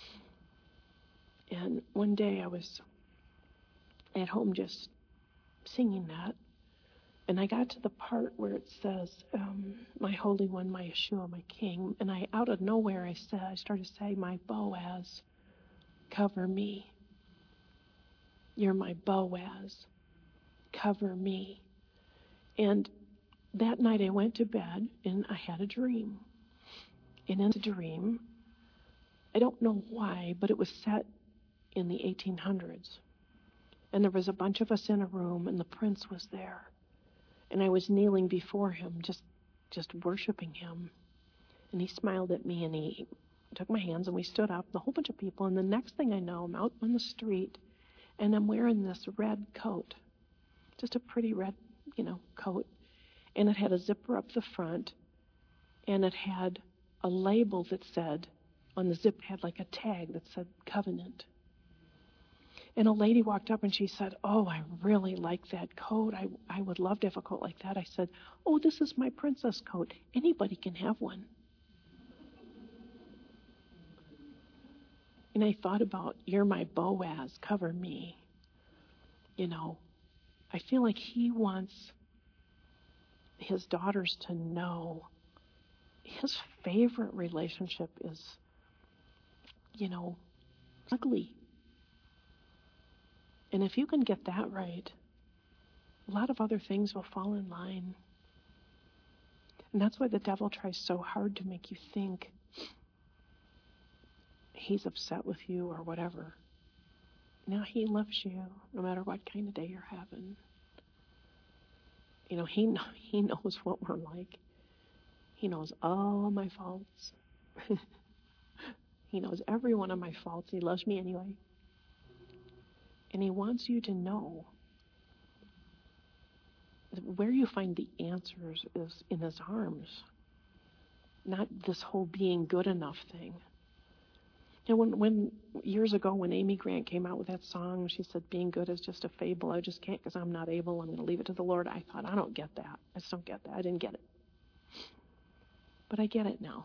And one day I was at home just singing that. And I got to the part where it says, my Holy One, my Yeshua, my King. And out of nowhere, I started to say, my Boaz, cover me. You're my Boaz. Cover me. And that night I went to bed and I had a dream. And in the dream, I don't know why, but it was set in the 1800s. And there was a bunch of us in a room and the prince was there. And I was kneeling before him, just worshiping him. And he smiled at me and he took my hands and we stood up, the whole bunch of people. And the next thing I know, I'm out on the street and I'm wearing this red coat. Just a pretty red, coat. And it had a zipper up the front. And it had a label that said, on the zip had like a tag that said covenant. And a lady walked up and she said, oh, I really like that coat. I would love to have a coat like that. I said, oh, this is my princess coat. Anybody can have one. And I thought about, you're my Boaz, cover me. I feel like he wants his daughters to know his favorite relationship is, ugly. And if you can get that right, a lot of other things will fall in line. And that's why the devil tries so hard to make you think he's upset with you or whatever. Now he loves you no matter what kind of day you're having. He knows what we're like. He knows all my faults. He knows every one of my faults. He loves me anyway. And he wants you to know that where you find the answers is in his arms, not this whole being good enough thing. And when years ago when Amy Grant came out with that song, she said, being good is just a fable. I just can't because I'm not able. I'm going to leave it to the Lord. I thought, I don't get that. I just don't get that. I didn't get it. But I get it now.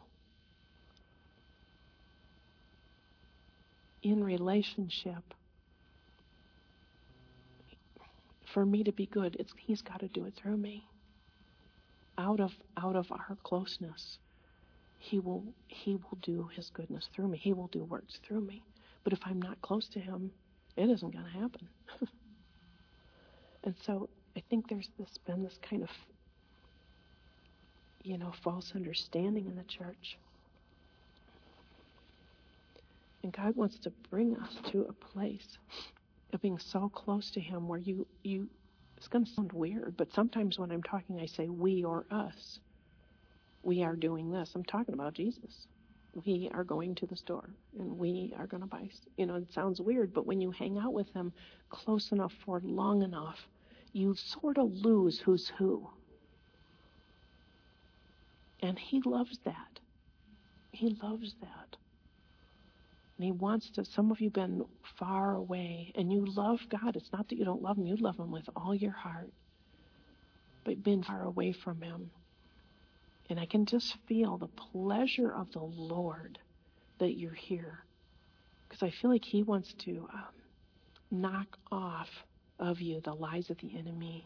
In relationship, for me to be good, he's got to do it through me. Out of our closeness, he will do his goodness through me. He will do works through me. But if I'm not close to him, it isn't going to happen. And so I think there's been this kind of, false understanding in the church. And God wants to bring us to a place of being so close to him where you it's going to sound weird, but sometimes when I'm talking, I say we or us. We are doing this. I'm talking about Jesus. we are going to the store and we are going to buy, it sounds weird, but when you hang out with him close enough for long enough, you sort of lose who's who. And he loves that. He loves that. And he wants to, some of you have been far away and you love God. It's not that you don't love him. You love him with all your heart. But you've been far away from him. And I can just feel the pleasure of the Lord that you're here. Because I feel like he wants to knock off of you the lies of the enemy.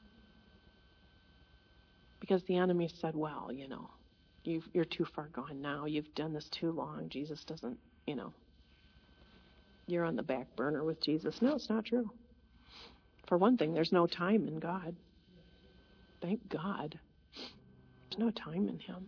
Because the enemy said, well, you're too far gone now. You've done this too long. Jesus doesn't, you're on the back burner with Jesus. No, it's not true. For one thing, there's no time in God. Thank God. There's no time in him.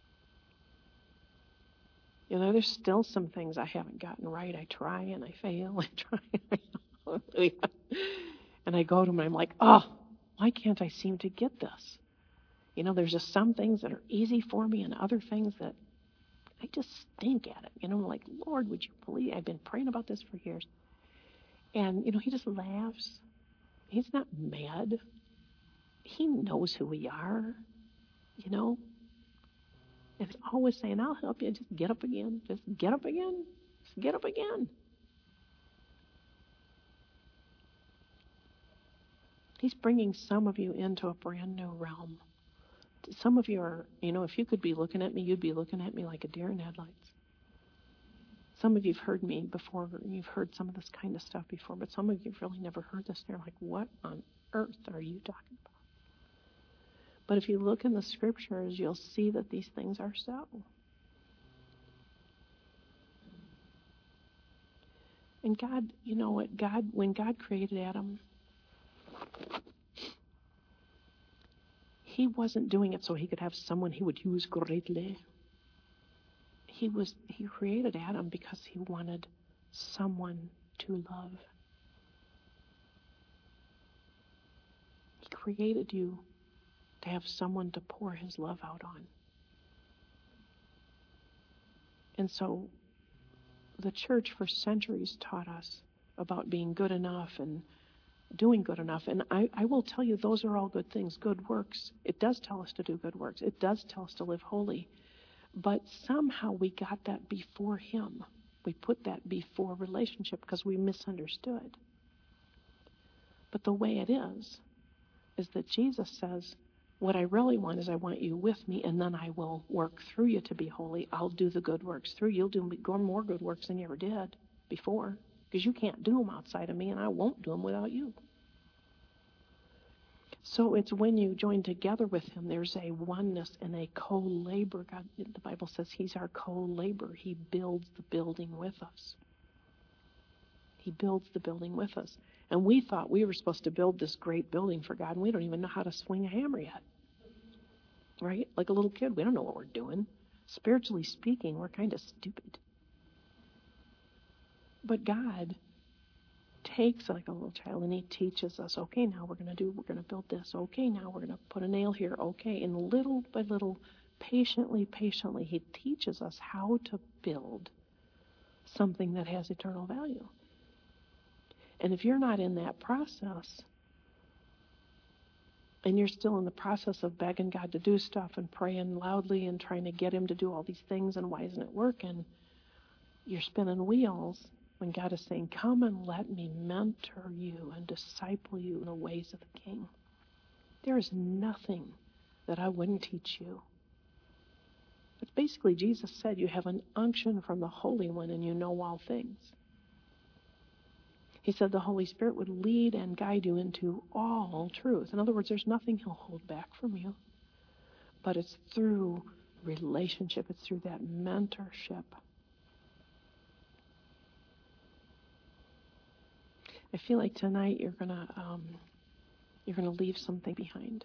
There's still some things I haven't gotten right. I try and I fail. I try and I fail. And I go to him and I'm like, why can't I seem to get this? There's just some things that are easy for me and other things that I just stink at it. I'm like, Lord, would you believe? I've been praying about this for years. And, he just laughs. He's not mad. He knows who we are, And he's always saying, I'll help you. Just get up again. Just get up again. Just get up again. He's bringing some of you into a brand new realm. Some of you are, if you could be looking at me, you'd be looking at me like a deer in headlights. Some of you have heard me before. You've heard some of this kind of stuff before, but some of you have really never heard this. And you're like, what on earth are you talking about? But if you look in the scriptures, you'll see that these things are so. And God, you know what? When God created Adam, he wasn't doing it so he could have someone he would use greatly. He created Adam because he wanted someone to love. He created you to have someone to pour his love out on. And so the church for centuries taught us about being good enough and doing good enough. And I will tell you, those are all good things, good works. It does tell us to do good works. It does tell us to live holy. But somehow we got that before him. We put that before relationship because we misunderstood. But the way it is that Jesus says, what I really want is I want you with me, and then I will work through you to be holy. I'll do the good works through you. You'll do more good works than you ever did before, because you can't do them outside of me, and I won't do them without you. So it's when you join together with him, there's a oneness and a co-labor. God, the Bible says he's our co-labor. He builds the building with us. He builds the building with us. And we thought we were supposed to build this great building for God, and we don't even know how to swing a hammer yet. Right? Like a little kid, we don't know what we're doing. Spiritually speaking, we're kind of stupid. But God takes like a little child and he teaches us, okay, now we're going to build this. Okay, now we're going to put a nail here. Okay, and little by little, patiently, he teaches us how to build something that has eternal value. And if you're not in that process, and you're still in the process of begging God to do stuff and praying loudly and trying to get him to do all these things, and why isn't it working? You're spinning wheels when God is saying, come and let me mentor you and disciple you in the ways of the King. There is nothing that I wouldn't teach you. It's basically, Jesus said, you have an unction from the Holy One and you know all things. He said the Holy Spirit would lead and guide you into all truth. In other words, there's nothing he'll hold back from you. But it's through relationship. It's through that mentorship. I feel like tonight you're gonna leave something behind.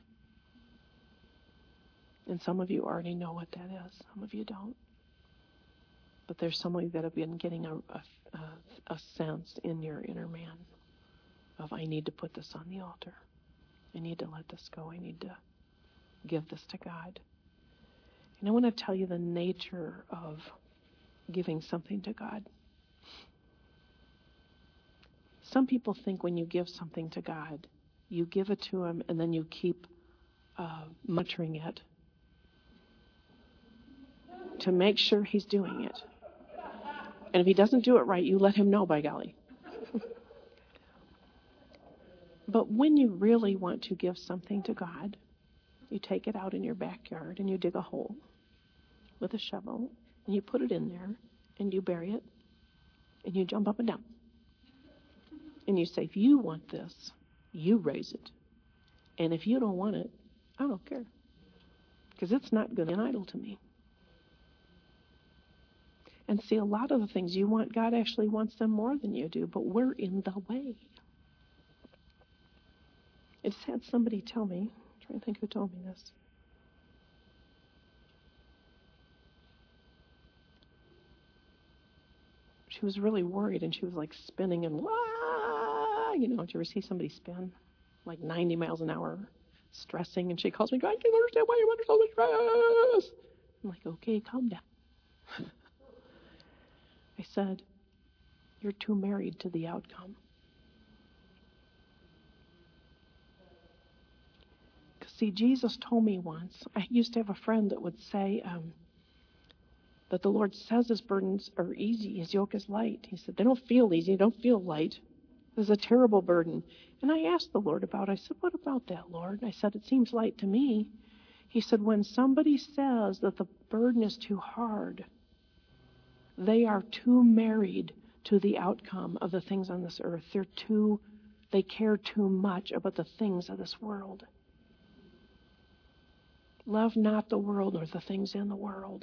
And some of you already know what that is. Some of you don't. But there's some of you that have been getting a sense in your inner man of, I need to put this on the altar. I need to let this go. I need to give this to God. And I want to tell you the nature of giving something to God. Some people think when you give something to God, you give it to Him and then you keep monitoring it to make sure He's doing it. And if He doesn't do it right, you let Him know, by golly. But when you really want to give something to God, you take it out in your backyard and you dig a hole with a shovel and you put it in there and you bury it and you jump up and down. And you say, if you want this, you raise it. And if you don't want it, I don't care. Because it's not going to be an idol to me. And see, a lot of the things you want, God actually wants them more than you do, but we're in the way. I just had somebody tell me, I'm trying to think who told me this. She was really worried and she was like spinning and did you ever see somebody spin like 90 miles an hour, stressing? And she calls me, I can't understand why you're under so much stress. I'm like, okay, calm down. I said, you're too married to the outcome. Because see, Jesus told me once, I used to have a friend that would say that the Lord says His burdens are easy, His yoke is light. He said, they don't feel easy, they don't feel light. There's a terrible burden. And I asked the Lord about it. I said, what about that, Lord? I said, it seems light to me. He said, when somebody says that the burden is too hard, they are too married to the outcome of the things on this earth. They care too much about the things of this world. Love not the world or the things in the world.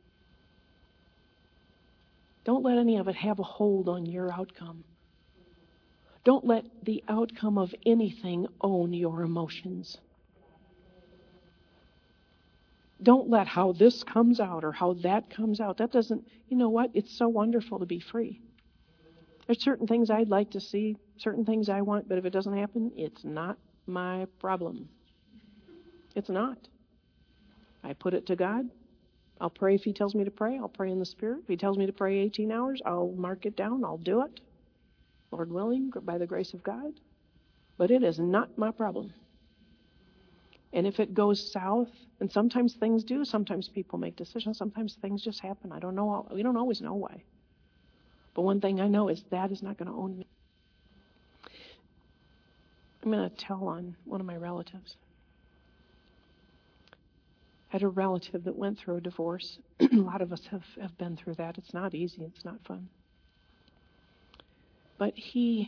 Don't let any of it have a hold on your outcome. Don't let the outcome of anything own your emotions. Don't let how this comes out or how that comes out. That doesn't, you know what? It's so wonderful to be free. There's certain things I'd like to see, certain things I want, but if it doesn't happen, it's not my problem. It's not. I put it to God. I'll pray if He tells me to pray. I'll pray in the Spirit. If He tells me to pray 18 hours, I'll mark it down. I'll do it. Lord willing, by the grace of God. But it is not my problem. And if it goes south, and sometimes things do, sometimes people make decisions, sometimes things just happen. I don't know. We don't always know why. But one thing I know is that is not going to own me. I'm going to tell on one of my relatives. I had a relative that went through a divorce. A lot of us have been through that. It's not easy. It's not fun. But he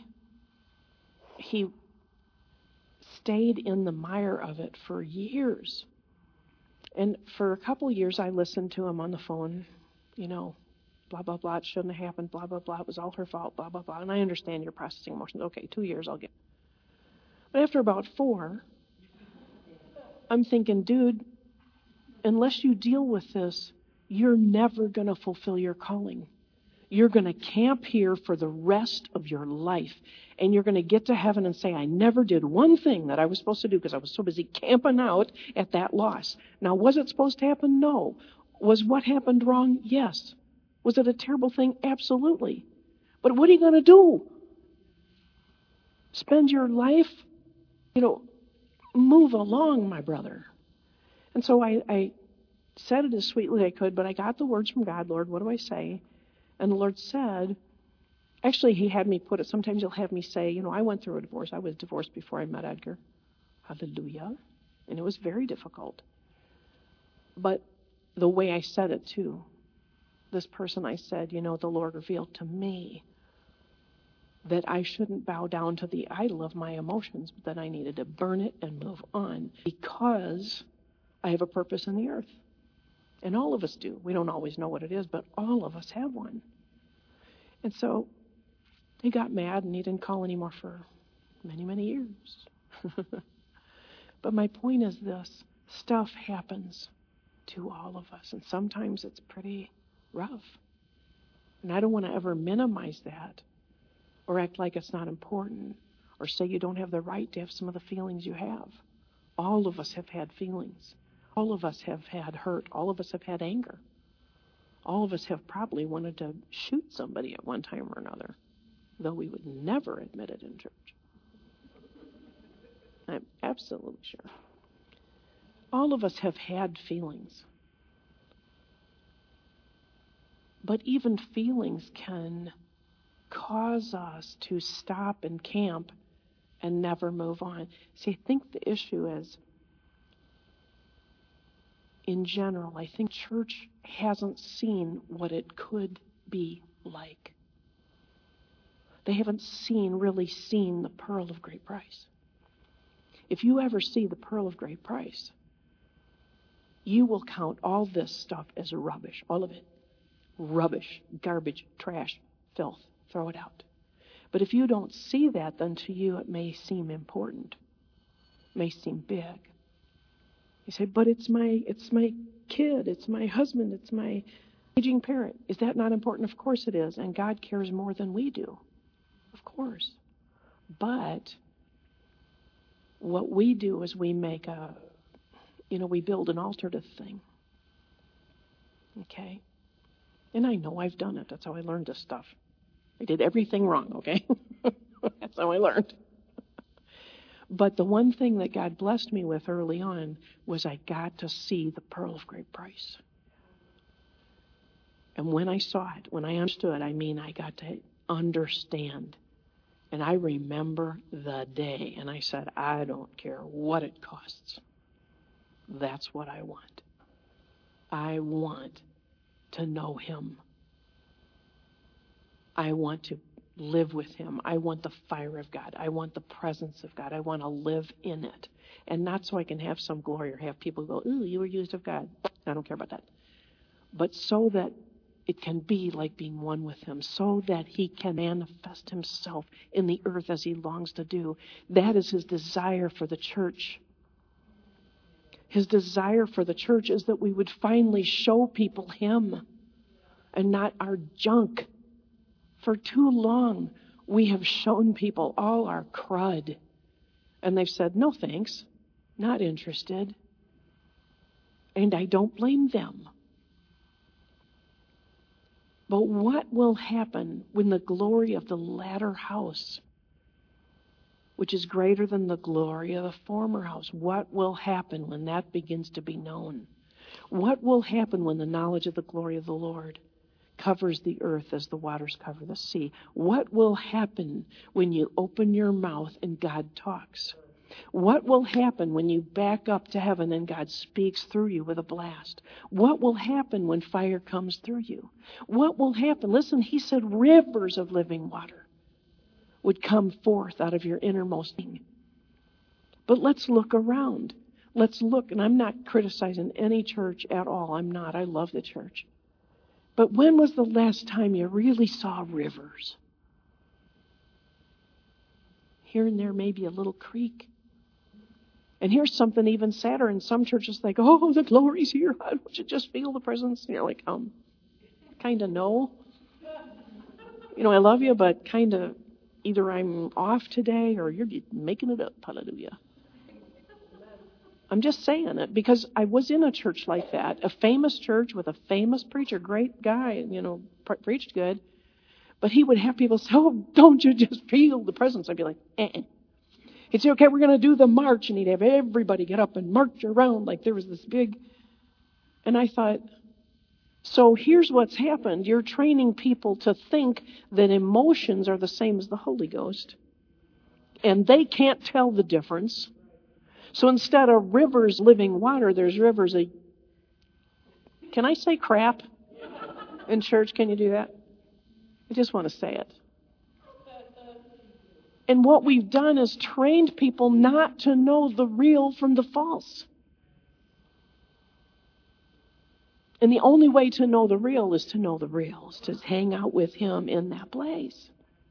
stayed in the mire of it for years. And for a couple of years, I listened to him on the phone, blah, blah, blah, it shouldn't have happened, blah, blah, blah, it was all her fault, blah, blah, blah. And I understand you're processing emotions. Okay, 2 years, I'll get it. But after about 4, I'm thinking, dude, unless you deal with this, you're never going to fulfill your calling. You're going to camp here for the rest of your life. And you're going to get to heaven and say, I never did one thing that I was supposed to do because I was so busy camping out at that loss. Now, was it supposed to happen? No. Was what happened wrong? Yes. Was it a terrible thing? Absolutely. But what are you going to do? Spend your life, move along, my brother. And so I said it as sweetly as I could, but I got the words from God, Lord, what do I say? And the Lord said, actually, He had me put it, sometimes He'll have me say, I went through a divorce. I was divorced before I met Edgar. Hallelujah. And it was very difficult. But the way I said it, too, this person, I said, the Lord revealed to me that I shouldn't bow down to the idol of my emotions, but that I needed to burn it and move on because I have a purpose in the earth. And all of us do. We don't always know what it is, but all of us have one. And so he got mad and he didn't call anymore for many, many years. But my point is this. Stuff happens to all of us. And sometimes it's pretty rough. And I don't want to ever minimize that or act like it's not important or say you don't have the right to have some of the feelings you have. All of us have had feelings. All of us have had hurt. All of us have had anger. All of us have probably wanted to shoot somebody at one time or another, though we would never admit it in church. I'm absolutely sure. All of us have had feelings. But even feelings can cause us to stop and camp and never move on. See, I think the issue is, in general, I think church hasn't seen what it could be like. They haven't really seen the pearl of great price. If you ever see the pearl of great price, you will count all this stuff as rubbish, all of it. Rubbish, garbage, trash, filth. Throw it out. But if you don't see that, then to you it may seem important, may seem big. You say, but it's my kid, it's my husband, it's my aging parent. Is that not important? Of course it is. And God cares more than we do. Of course. But what we do is we make we build an altar to the thing. Okay? And I know I've done it. That's how I learned this stuff. I did everything wrong, okay? That's how I learned. But the one thing that God blessed me with early on was I got to see the pearl of great price. And when I saw it, when I understood, I got to understand. And I remember the day, and I said, I don't care what it costs. That's what I want. I want to know Him. I want to live with Him. I want the fire of God. I want the presence of God. I want to live in it. And not so I can have some glory or have people go, ooh, you were used of God. I don't care about that. But so that it can be like being one with Him, so that He can manifest Himself in the earth as He longs to do. That is His desire for the church. His desire for the church is that we would finally show people Him and not our junk. For too long, we have shown people all our crud. And they've said, no thanks, not interested. And I don't blame them. But what will happen when the glory of the latter house, which is greater than the glory of the former house, what will happen when that begins to be known? What will happen when the knowledge of the glory of the Lord covers the earth as the waters cover the sea? What will happen when you open your mouth and God talks? What will happen when you back up to heaven and God speaks through you with a blast? What will happen when fire comes through you? What will happen? Listen, He said rivers of living water would come forth out of your innermost being. But let's look around. Let's look, and I'm not criticizing any church at all. I'm not. I love the church. But when was the last time you really saw rivers? Here and there, maybe a little creek. And here's something even sadder. In some churches, like, oh, the glory's here. Why don't you just feel the presence? And you're like, kind of no. I love you, but kind of either I'm off today or you're making it up. Hallelujah. I'm just saying it because I was in a church like that, a famous church with a famous preacher, great guy, preached good. But he would have people say, oh, don't you just feel the presence? I'd be like, He'd say, okay, we're going to do the march. And he'd have everybody get up and march around like there was this big. And I thought, so here's what's happened. You're training people to think that emotions are the same as the Holy Ghost. And they can't tell the difference. So instead of rivers living water, there's rivers of, can I say crap in church? Can you do that? I just want to say it. And what we've done is trained people not to know the real from the false. And the only way to know the real is to know the real, is to hang out with Him in that place.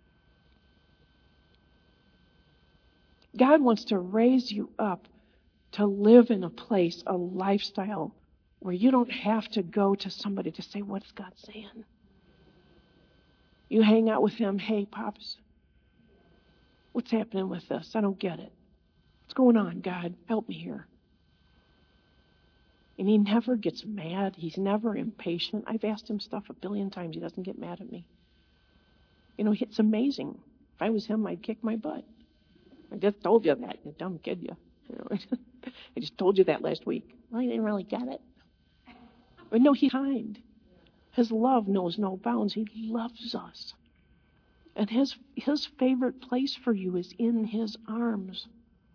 God wants to raise you up to live in a place, a lifestyle, where you don't have to go to somebody to say, what's God saying? You hang out with Him, hey, Pops, what's happening with this? I don't get it. What's going on, God? Help me here. And he never gets mad. He's never impatient. I've asked him stuff 1 billion times. He doesn't get mad at me. It's amazing. If I was him, I'd kick my butt. I just told you that, you dumb kid, you. I just told you that last week. Well, you didn't really get it. But no, he's kind. His love knows no bounds. He loves us. And his favorite place for you is in his arms.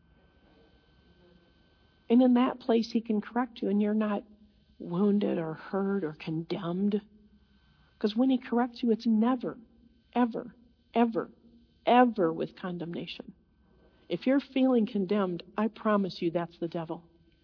And in that place, he can correct you, and you're not wounded or hurt or condemned. Because when he corrects you, it's never, ever, ever, ever with condemnation. If you're feeling condemned, I promise you that's the devil.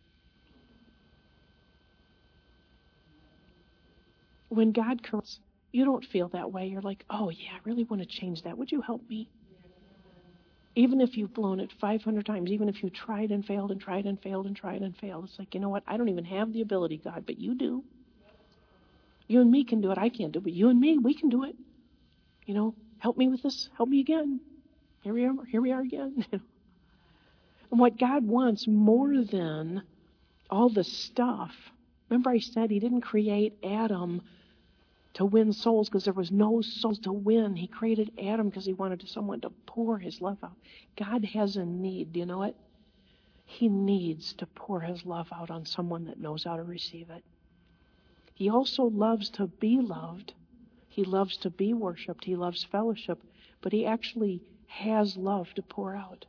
When God corrects, you don't feel that way. You're like, oh yeah, I really want to change that. Would you help me? Even if you've blown it 500 times, even if you tried and failed and tried and failed and tried and failed, it's like, you know what? I don't even have the ability, God, but you do. You and me can do it. I can't do it, but you and me, we can do it. Help me with this. Help me again. Here we are again. And what God wants more than all the stuff, remember I said he didn't create Adam to win souls because there was no souls to win. He created Adam because he wanted someone to pour his love out. God has a need. Do you know it? He needs to pour his love out on someone that knows how to receive it. He also loves to be loved. He loves to be worshiped. He loves fellowship. But he actually has love to pour out.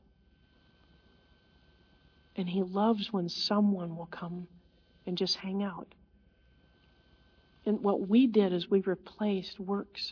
And he loves when someone will come and just hang out. And what we did is we replaced works,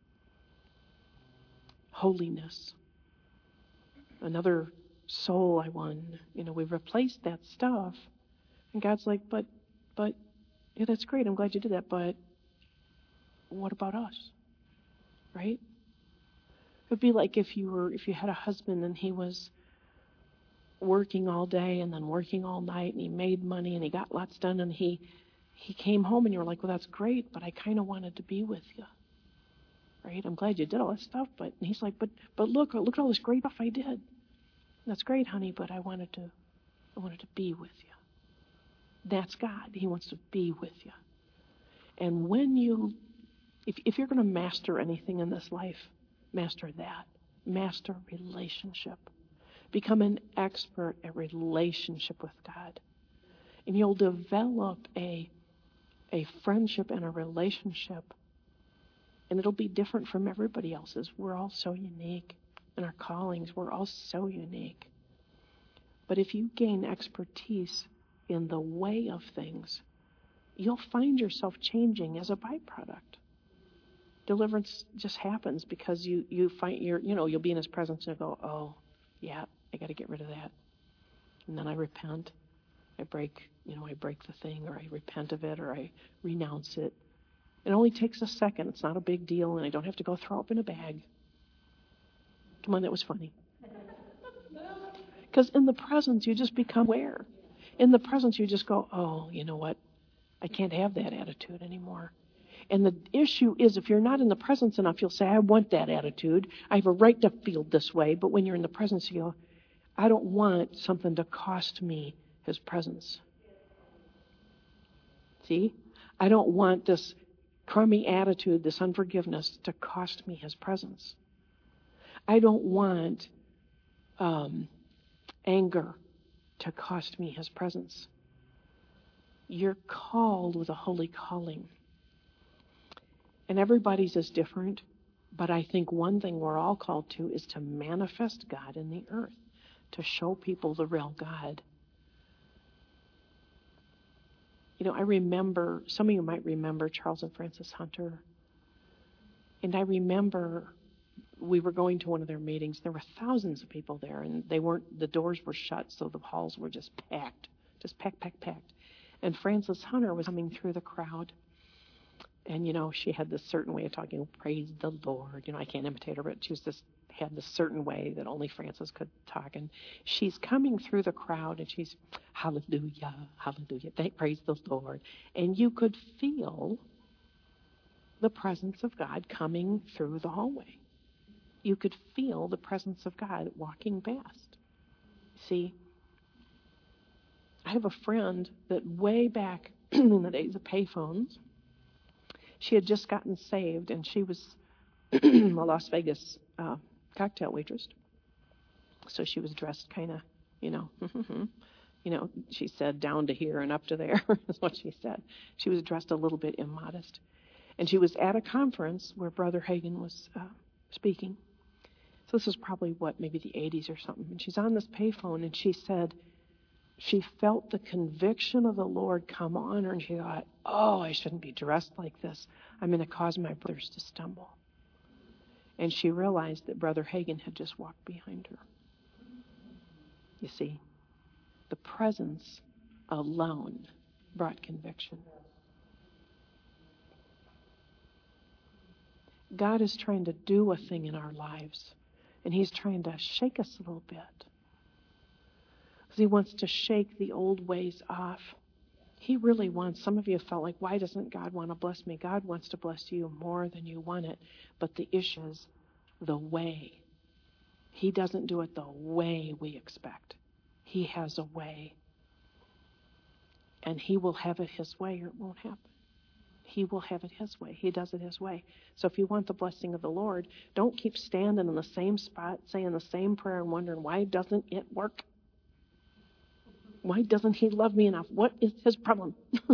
holiness, another soul I won. We replaced that stuff. And God's like, but, yeah, that's great. I'm glad you did that. But what about us? Right? It would be like if you had a husband and he was working all day and then working all night and he made money and he got lots done and he came home and you were like, well, that's great, but I kind of wanted to be with you. Right? I'm glad you did all that stuff, but and he's like, but look at all this great stuff I did. That's great, honey, but I wanted to be with you. That's God. He wants to be with you. And when if you're going to master anything in this life, master that. Master relationship. Become an expert at relationship with God. And you'll develop a friendship and a relationship. And it'll be different from everybody else's. We're all so unique. In our callings, we're all so unique. But if you gain expertise in the way of things, you'll find yourself changing as a byproduct. Deliverance just happens because you find you'll be in his presence and go, oh, yeah, I got to get rid of that. And then I repent. I break the thing, or I repent of it, or I renounce it. It only takes a second. It's not a big deal, and I don't have to go throw up in a bag. Come on, that was funny. Because in the presence, you just become aware. In the presence, you just go, oh, you know what? I can't have that attitude anymore. And the issue is, if you're not in the presence enough, you'll say, I want that attitude. I have a right to feel this way. But when you're in the presence, you go, I don't want something to cost me his presence. See? I don't want this crummy attitude, this unforgiveness, to cost me his presence. I don't want anger to cost me his presence. You're called with a holy calling. And everybody's is different, but I think one thing we're all called to is to manifest God in the earth, to show people the real God. I remember, some of you might remember Charles and Frances Hunter. And I remember we were going to one of their meetings. There were thousands of people there, and the doors were shut, so the halls were just packed. Just packed. And Frances Hunter was coming through the crowd. And, she had this certain way of talking, praise the Lord. I can't imitate her, but she had this certain way that only Frances could talk. And she's coming through the crowd, and she's, hallelujah, hallelujah, praise the Lord. And you could feel the presence of God coming through the hallway. You could feel the presence of God walking past. See, I have a friend that way back in the days of payphones, she had just gotten saved, and she was a Las Vegas cocktail waitress. So she was dressed kind of, she said down to here and up to there is what she said. She was dressed a little bit immodest. And she was at a conference where Brother Hagin was speaking. So this was probably, maybe the 80s or something. And she's on this payphone, and she said she felt the conviction of the Lord come on her, and she thought, oh, I shouldn't be dressed like this. I'm going to cause my brothers to stumble. And she realized that Brother Hagin had just walked behind her. You see, the presence alone brought conviction. God is trying to do a thing in our lives, and He's trying to shake us a little bit. Because He wants to shake the old ways off. He really wants, some of you felt like, why doesn't God want to bless me? God wants to bless you more than you want it. But the issue is the way. He doesn't do it the way we expect. He has a way. And He will have it His way, or it won't happen. He will have it His way. He does it His way. So if you want the blessing of the Lord, don't keep standing in the same spot, saying the same prayer and wondering, why doesn't it work? Why doesn't He love me enough? What is His problem?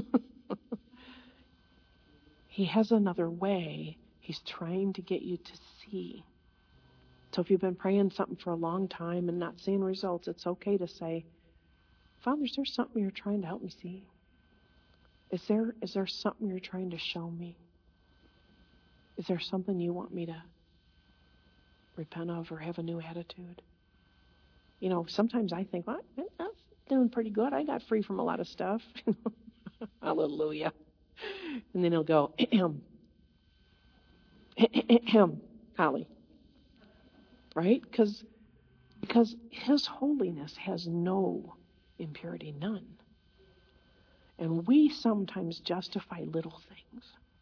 He has another way He's trying to get you to see. So if you've been praying something for a long time and not seeing results, it's okay to say, Father, is there something you're trying to help me see? Is there something you're trying to show me? Is there something you want me to repent of or have a new attitude? Sometimes I think, well, I'm doing pretty good. I got free from a lot of stuff. Hallelujah. And then he'll go, Holly. Right? Because His holiness has no impurity, none. And we sometimes justify little things.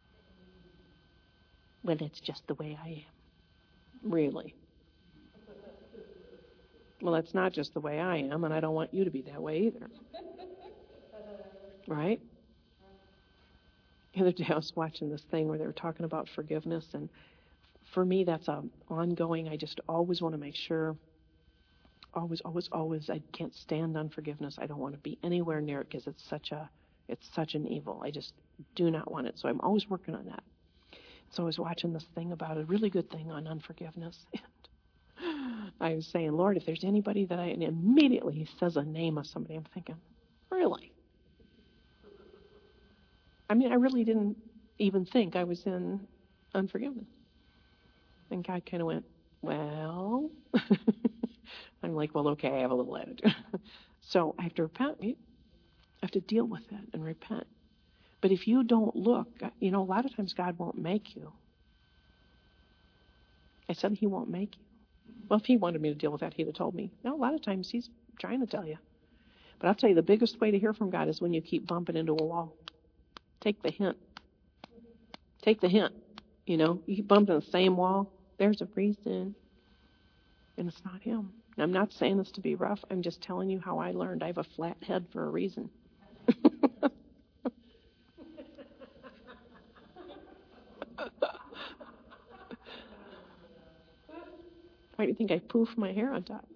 Well, it's just the way I am. Really? Well, it's not just the way I am, and I don't want you to be that way either. Right? The other day I was watching this thing where they were talking about forgiveness, and for me that's ongoing. I just always want to make sure, always, I can't stand unforgiveness. I don't want to be anywhere near it because it's such an evil. I just do not want it. So I'm always working on that. So I was watching this thing about a really good thing on unforgiveness. And I was saying, Lord, if there's anybody and immediately He says a name of somebody, I'm thinking, really? I mean, I really didn't even think I was in unforgiveness. And God kind of went, well, I'm like, well, okay, I have a little attitude. So I have to repent. I have to deal with it and repent. But if you don't look, a lot of times God won't make you. I said He won't make you. Well, if He wanted me to deal with that, He'd have told me. No, a lot of times He's trying to tell you. But I'll tell you, the biggest way to hear from God is when you keep bumping into a wall. Take the hint. Take the hint. You keep bumping the same wall. There's a reason. And it's not Him. And I'm not saying this to be rough. I'm just telling you how I learned. I have a flat head for a reason. Why do you think I poof my hair on top?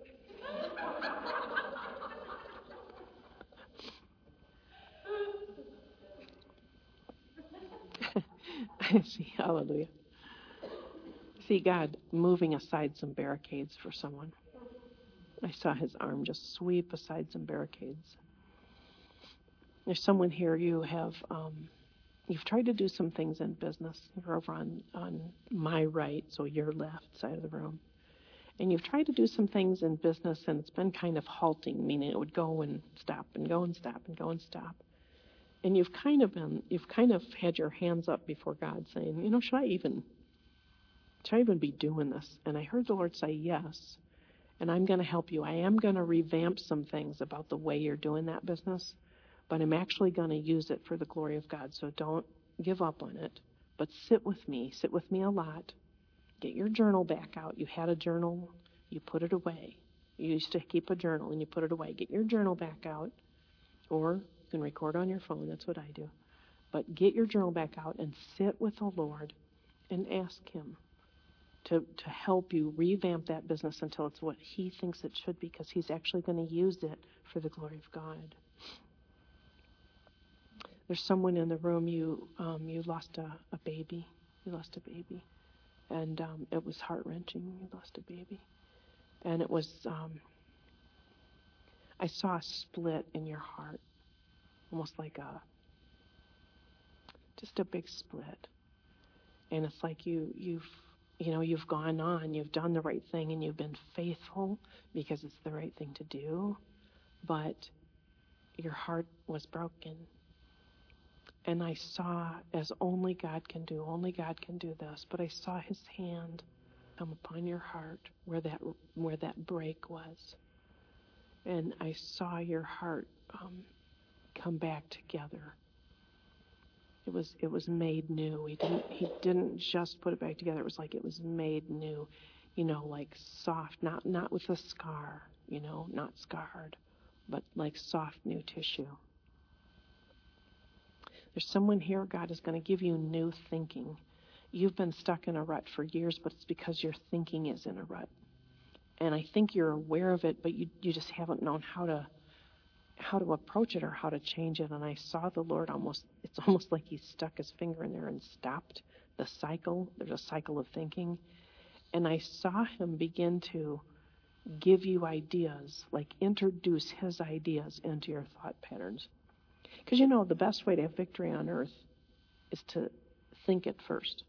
See, hallelujah. See God moving aside some barricades for someone. I saw His arm just sweep aside some barricades. There's someone here, you've tried to do some things in business. You're over on my right, so your left side of the room. And you've tried to do some things in business, and it's been kind of halting, meaning it would go and stop and go and stop and go and stop. And you've kind of had your hands up before God saying, should I even be doing this? And I heard the Lord say, yes, and I'm going to help you. I am going to revamp some things about the way you're doing that business, but I'm actually going to use it for the glory of God. So don't give up on it, but sit with me a lot. Get your journal back out. You had a journal, you put it away. You used to keep a journal and you put it away. Get your journal back out Or you can record on your phone. That's what I do. But get your journal back out and sit with the Lord and ask Him to help you revamp that business until it's what He thinks it should be, because He's actually going to use it for the glory of God. There's someone in the room, you lost a baby. You lost a baby. And it was heart-wrenching. You lost a baby. And it was, I saw a split in your heart, almost like just a big split. And it's like you've gone on, you've done the right thing, and you've been faithful because it's the right thing to do, but your heart was broken. And I saw, as only God can do this, but I saw His hand come upon your heart where that break was. And I saw your heart come back together. It was made new. He didn't just put it back together. It was like it was made new, like soft, not with a scar, not scarred, but like soft new tissue. There's someone here, God is going to give you new thinking. You've been stuck in a rut for years, but it's because your thinking is in a rut. And I think you're aware of it, but you just haven't known how to approach it or how to change it. And I saw the Lord it's almost like He stuck His finger in there and stopped the cycle. There's a cycle of thinking. And I saw Him begin to give you ideas, like introduce His ideas into your thought patterns. Because the best way to have victory on earth is to think it first.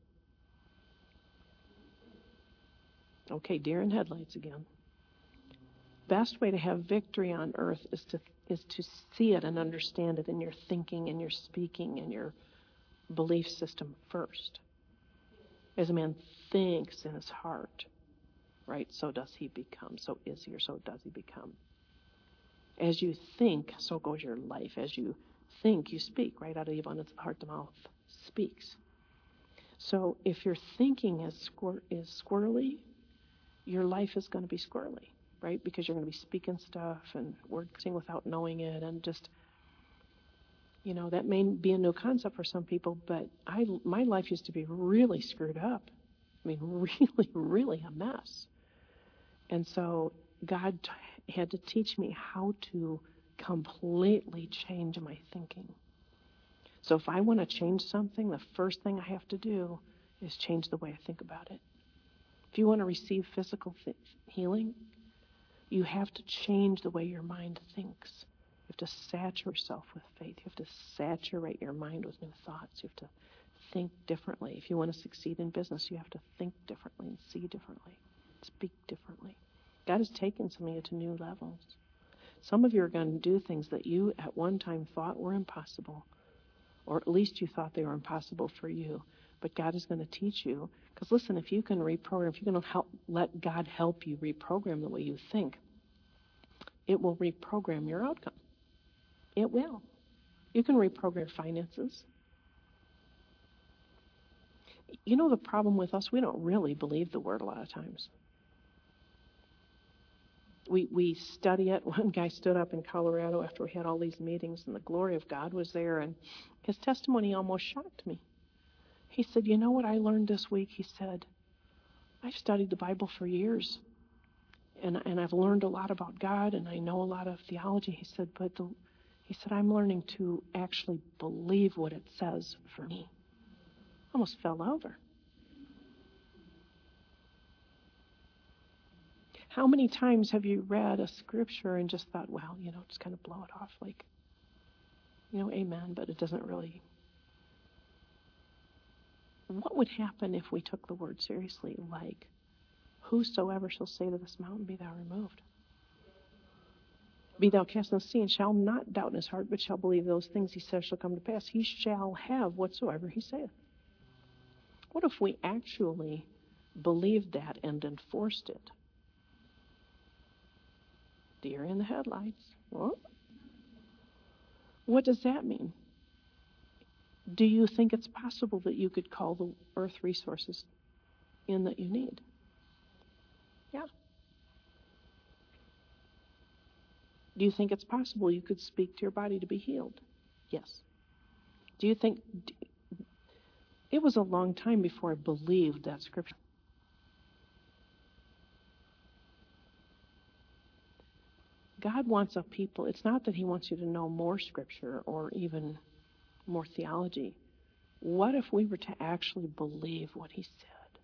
Okay, deer in headlights again. Best way to have victory on earth is to see it and understand it in your thinking and your speaking and your belief system first. As a man thinks in his heart, right, so does he become. So is he, or so does he become. As you think, so goes your life. As you think, you speak. Right out of the abundance of the heart, the mouth speaks. So if your thinking is squirrely, your life is going to be squirrely, right? Because you're going to be speaking stuff and wording without knowing it, and just, that may be a new concept for some people, but my life used to be really screwed up. I mean, really, really a mess. And so God had to teach me how to completely change my thinking. So if I want to change something, the first thing I have to do is change the way I think about it. If you want to receive physical healing, you have to change the way your mind thinks. You have to saturate yourself with faith. You have to saturate your mind with new thoughts. You have to think differently. If you want to succeed in business, you have to think differently and see differently, speak differently. God has taken some of you to new levels. Some of you are going to do things that you at one time thought were impossible, or at least you thought they were impossible for you. But God is going to teach you. Because listen, if you can reprogram, if you can let God help you reprogram the way you think, it will reprogram your outcome. It will. You can reprogram finances. The problem with us, we don't really believe the word a lot of times. We study it. One guy stood up in Colorado after we had all these meetings, and the glory of God was there, and his testimony almost shocked me. He said, "You know what I learned this week?" He said, "I've studied the Bible for years, and I've learned a lot about God, and I know a lot of theology." He said, I'm learning to actually believe what it says for me." Almost fell over. How many times have you read a scripture and just thought, well, just kind of blow it off, like, amen, but it doesn't really. What would happen if we took the word seriously, like, whosoever shall say to this mountain, be thou removed? Be thou cast in the sea, and shall not doubt in his heart, but shall believe those things he says shall come to pass. He shall have whatsoever he saith. What if we actually believed that and enforced it? Deer in the headlights. What does that mean? Do you think it's possible that you could call the earth resources in that you need? Yeah. Do you think it's possible you could speak to your body to be healed? Yes. Do you think... It was a long time before I believed that scripture. God wants a people. It's not that he wants you to know more scripture or even more theology. What if we were to actually believe what he said?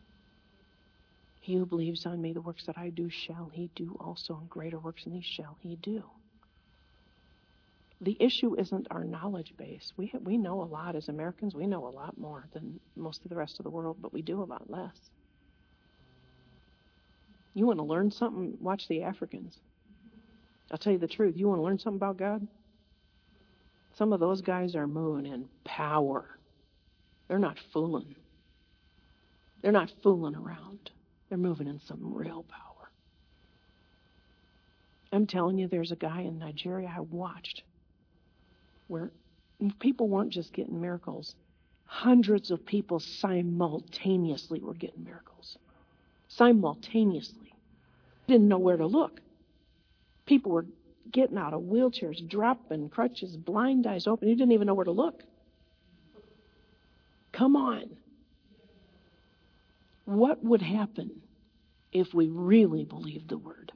He who believes on me, the works that I do shall he do also, and greater works than these shall he do. The issue isn't our knowledge base. We know a lot as Americans. We know a lot more than most of the rest of the world, but we do a lot less. You want to learn something? Watch the Africans. I'll tell you the truth. You want to learn something about God? Some of those guys are moving in power. They're not fooling. They're not fooling around. They're moving in some real power. I'm telling you, there's a guy in Nigeria I watched where people weren't just getting miracles. Hundreds of people simultaneously were getting miracles. Simultaneously. Didn't know where to look. People were getting out of wheelchairs, dropping crutches, blind eyes open. You didn't even know where to look. Come on. What would happen if we really believed the word?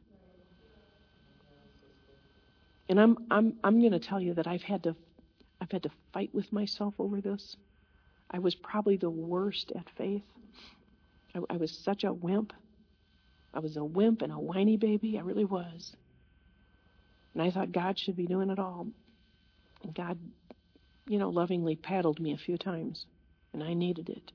And I'm going to tell you that I've had to fight with myself over this. I was probably the worst at faith. I was such a wimp. I was a wimp and a whiny baby. I really was. And I thought God should be doing it all. And God, lovingly paddled me a few times. And I needed it.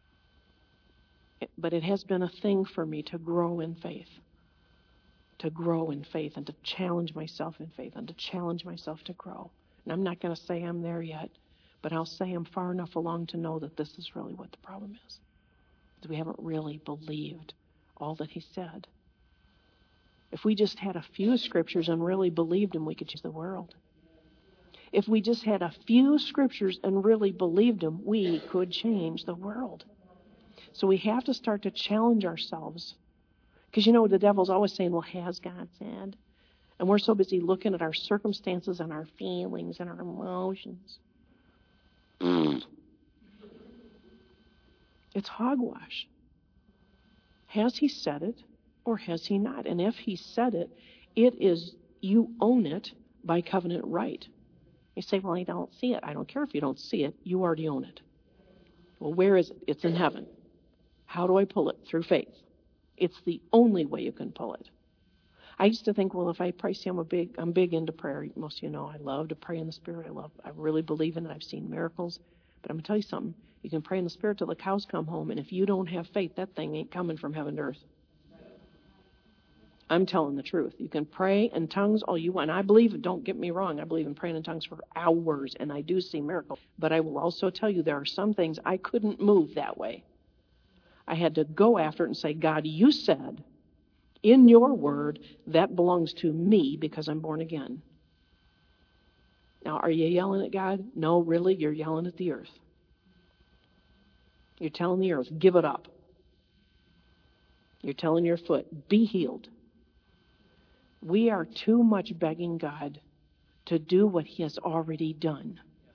But it has been a thing for me to grow in faith. To grow in faith and to challenge myself in faith and to challenge myself to grow. And I'm not going to say I'm there yet, but I'll say I'm far enough along to know that this is really what the problem is. Because we haven't really believed all that he said. If we just had a few scriptures and really believed them, we could change the world. If we just had a few scriptures and really believed them, we could change the world. So we have to start to challenge ourselves. Because the devil's always saying, well, has God said? And we're so busy looking at our circumstances and our feelings and our emotions. It's hogwash. Has he said it or has he not? And if he said it, you own it by covenant right. You say, well, I don't see it. I don't care if you don't see it. You already own it. Well, where is it? It's in heaven. How do I pull it? Through faith. It's the only way you can pull it. I used to think, well, if I pray, see, I'm big into prayer. Most of you know I love to pray in the Spirit. I really believe in it. I've seen miracles. But I'm going to tell you something. You can pray in the Spirit till the cows come home, and if you don't have faith, that thing ain't coming from heaven to earth. I'm telling the truth. You can pray in tongues all you want. And I believe, don't get me wrong, I believe in praying in tongues for hours, and I do see miracles. But I will also tell you there are some things I couldn't move that way. I had to go after it and say, God, you said in your word that belongs to me because I'm born again. Now, are you yelling at God? No, really, you're yelling at the earth. You're telling the earth, give it up. You're telling your foot, be healed. We are too much begging God to do what he has already done.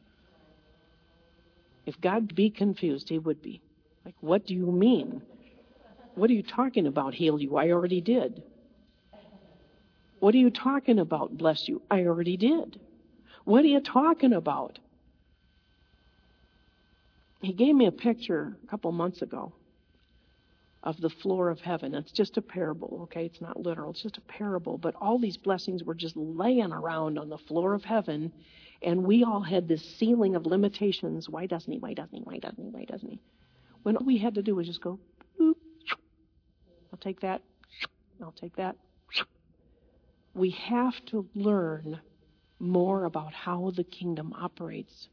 If God be confused, he would be. Like, what do you mean? What are you talking about, heal you? I already did. What are you talking about, bless you? I already did. What are you talking about? He gave me a picture a couple months ago of the floor of heaven. It's just a parable, okay? It's not literal. It's just a parable. But all these blessings were just laying around on the floor of heaven, and we all had this ceiling of limitations. Why doesn't he? Why doesn't he? Why doesn't he? Why doesn't he? When all we had to do was just go, boop. I'll take that. I'll take that. We have to learn more about how the kingdom operates.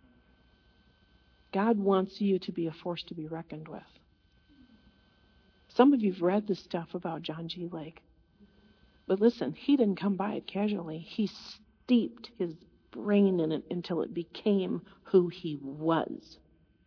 God wants you to be a force to be reckoned with. Some of you have read the stuff about John G. Lake. But listen, he didn't come by it casually. He steeped his brain in it until it became who he was.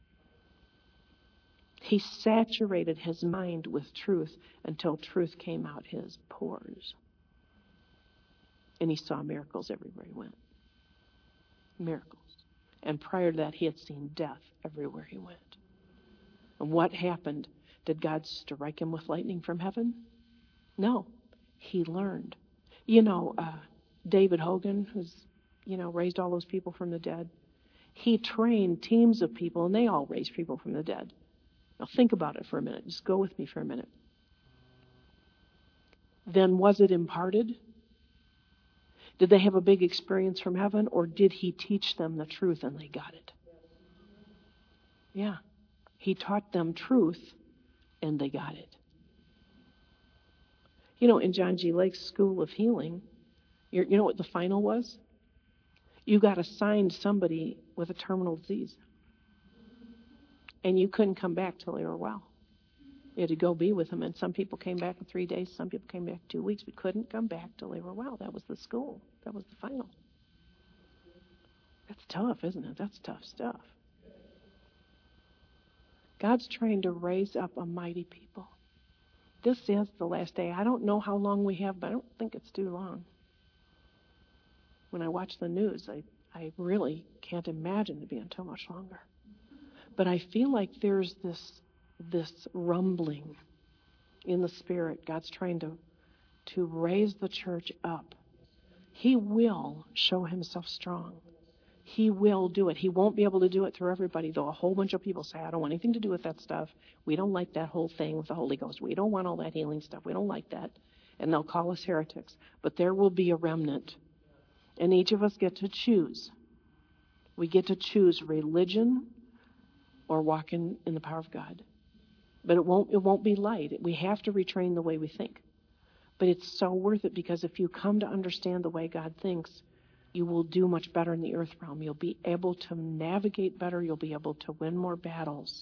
He saturated his mind with truth until truth came out his pores. And he saw miracles everywhere he went. Miracles. And prior to that, he had seen death everywhere he went. And what happened? Did God strike him with lightning from heaven? No. He learned. David Hogan, who's, raised all those people from the dead, he trained teams of people, and they all raised people from the dead. Now think about it for a minute. Just go with me for a minute. Then was it imparted? Did they have a big experience from heaven, or did he teach them the truth and they got it? Yeah. He taught them truth and they got it. In John G. Lake's School of Healing, you know what the final was? You got assigned somebody with a terminal disease. And you couldn't come back till they were well. You had to go be with them. And some people came back in 3 days. Some people came back in 2 weeks. We couldn't come back till they were well. That was the school. That was the final. That's tough, isn't it? That's tough stuff. God's trying to raise up a mighty people. This is the last day. I don't know how long we have, but I don't think it's too long. When I watch the news, I really can't imagine it being too much longer. But I feel like there's this rumbling in the Spirit. God's trying to raise the church up. He will show himself strong. He will do it. He won't be able to do it through everybody, though a whole bunch of people say, I don't want anything to do with that stuff. We don't like that whole thing with the Holy Ghost. We don't want all that healing stuff. We don't like that. And they'll call us heretics. But there will be a remnant. And each of us get to choose. We get to choose religion or walk in the power of God. But it won't be light. We have to retrain the way we think. But it's so worth it, because if you come to understand the way God thinks, you will do much better in the earth realm. You'll be able to navigate better. You'll be able to win more battles.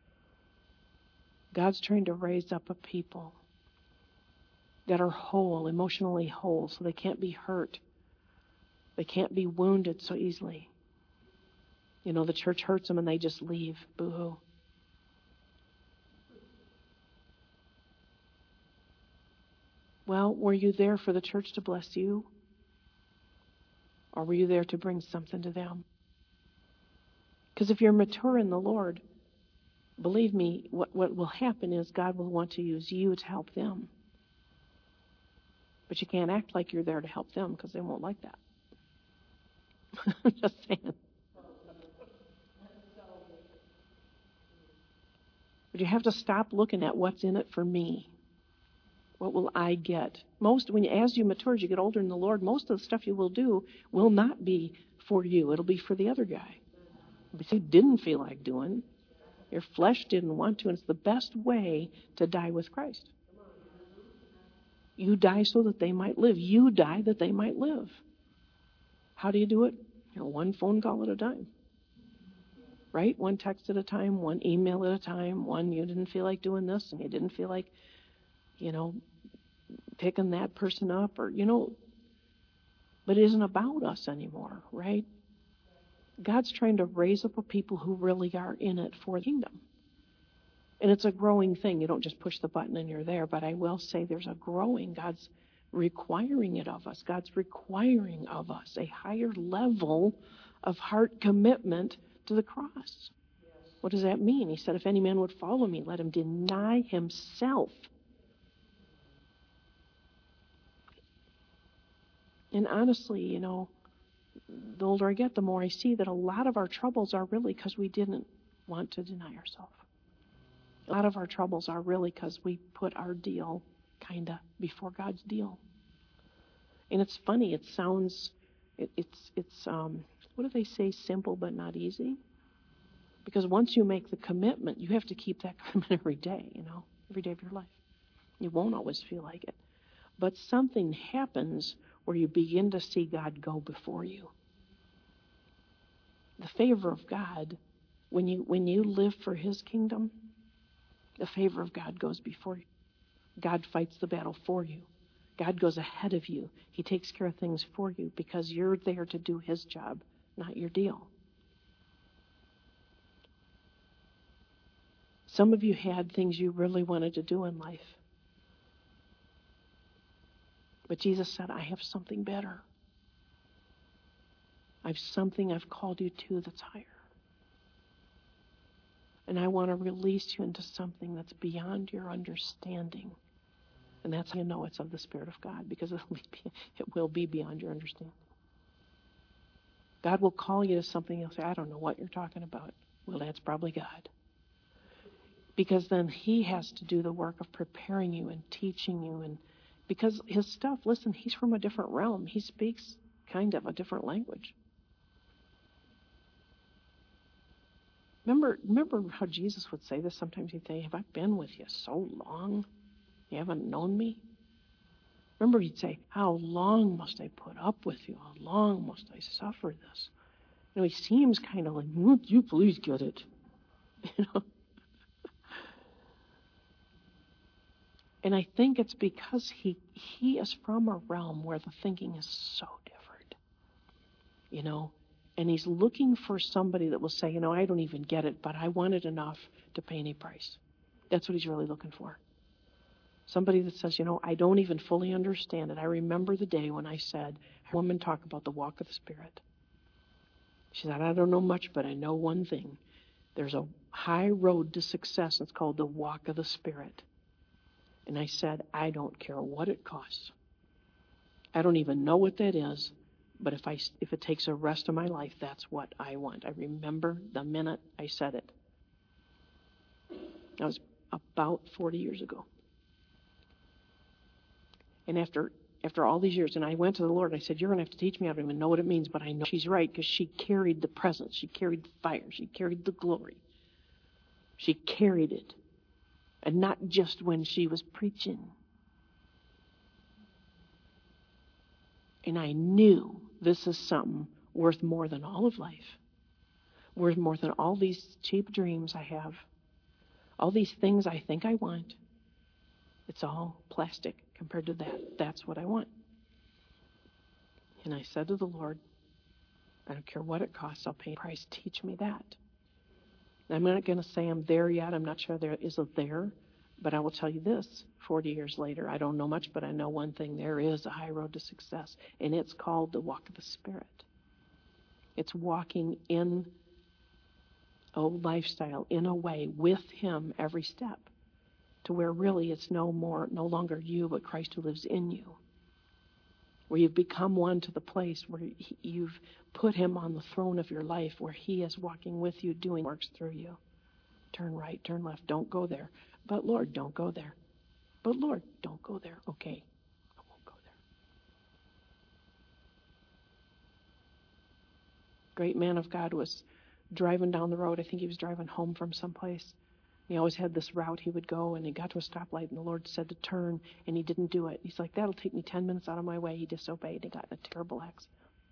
God's trying to raise up a people that are whole, emotionally whole, so they can't be hurt. They can't be wounded so easily. The church hurts them and they just leave. Boo-hoo. Well, were you there for the church to bless you? Or were you there to bring something to them? Because if you're mature in the Lord, believe me, what will happen is God will want to use you to help them. But you can't act like you're there to help them, because they won't like that. I'm just saying. But you have to stop looking at what's in it for me. What will I get? As you mature, as you get older in the Lord, most of the stuff you will do will not be for you. It'll be for the other guy. Because he didn't feel like doing. Your flesh didn't want to, and it's the best way to die with Christ. You die so that they might live. You die that they might live. How do you do it? One phone call at a time. Right? One text at a time, one email at a time, one you didn't feel like doing this and you didn't feel like, picking that person up but it isn't about us anymore, right? God's trying to raise up a people who really are in it for the kingdom. And it's a growing thing. You don't just push the button and you're there, but I will say there's a growing. God's requiring it of us. God's requiring of us a higher level of heart commitment to the cross. What does that mean? He said, if any man would follow me, let him deny himself. And honestly, the older I get, the more I see that a lot of our troubles are really because we didn't want to deny ourselves. A lot of our troubles are really because we put our deal kind of before God's deal. And it's funny. It sounds, it's what do they say? Simple but not easy. Because once you make the commitment, you have to keep that commitment every day, every day of your life. You won't always feel like it. But something happens where you begin to see God go before you. The favor of God, when you live for His kingdom, the favor of God goes before you. God fights the battle for you. God goes ahead of you. He takes care of things for you because you're there to do His job, not your deal. Some of you had things you really wanted to do in life. But Jesus said, I have something better. I have something I've called you to that's higher. And I want to release you into something that's beyond your understanding. And that's how you know it's of the Spirit of God, because it will be beyond your understanding. God will call you to something. He'll say, I don't know what you're talking about. Well, that's probably God. Because then He has to do the work of preparing you and teaching you. And because His stuff, listen, He's from a different realm. He speaks kind of a different language. Remember how Jesus would say this? Sometimes he'd say, have I been with you so long? You haven't known me? Remember he'd say, how long must I put up with you? How long must I suffer this? You know, he seems kind of like, would you please get it? You know? And I think it's because he is from a realm where the thinking is so different. You know? And he's looking for somebody that will say, you know, I don't even get it, but I want it enough to pay any price. That's what he's really looking for. Somebody that says, you know, I don't even fully understand it. I remember the day when I said, a woman talk about the walk of the Spirit. She said, I don't know much, but I know one thing. There's a high road to success. It's called the walk of the Spirit. And I said, I don't care what it costs. I don't even know what that is. But if it takes the rest of my life, that's what I want. I remember the minute I said it. That was about 40 years ago. And after all these years, and I went to the Lord and I said, you're going to have to teach me. I don't even know what it means, but I know she's right, because she carried the presence. She carried the fire. She carried the glory. She carried it. And not just when she was preaching. And I knew this is something worth more than all of life. Worth more than all these cheap dreams I have. All these things I think I want. It's all plastic compared to that. That's what I want. And I said to the Lord, I don't care what it costs, I'll pay the price. Teach me that. I'm not going to say I'm there yet. I'm not sure there is a there. But I will tell you this, 40 years later, I don't know much, but I know one thing. There is a high road to success, and it's called the walk of the Spirit. It's walking in a lifestyle, in a way, with Him every step, to where really it's no longer you, but Christ who lives in you. Where you've become one to the place where you've put Him on the throne of your life, where He is walking with you, doing works through you. Turn right, turn left, don't go there. But Lord, don't go there. But Lord, don't go there. Okay, I won't go there. Great man of God was driving down the road. I think he was driving home from someplace. He always had this route he would go, and he got to a stoplight, and the Lord said to turn, and he didn't do it. He's like, that'll take me 10 minutes out of my way. He disobeyed. He got in a terrible accident.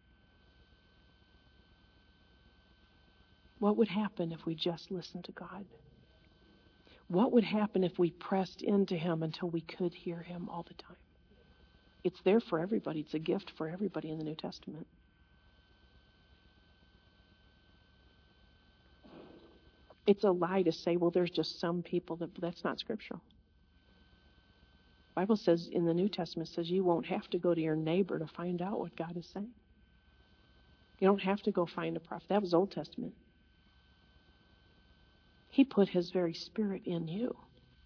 What would happen if we just listened to God? What would happen if we pressed into Him until we could hear Him all the time? It's there for everybody. It's a gift for everybody in the New Testament. It's a lie to say, well, there's just some people that's not scriptural. The Bible says in the New Testament, it says you won't have to go to your neighbor to find out what God is saying. You don't have to go find a prophet. That was Old Testament. He put His very Spirit in you.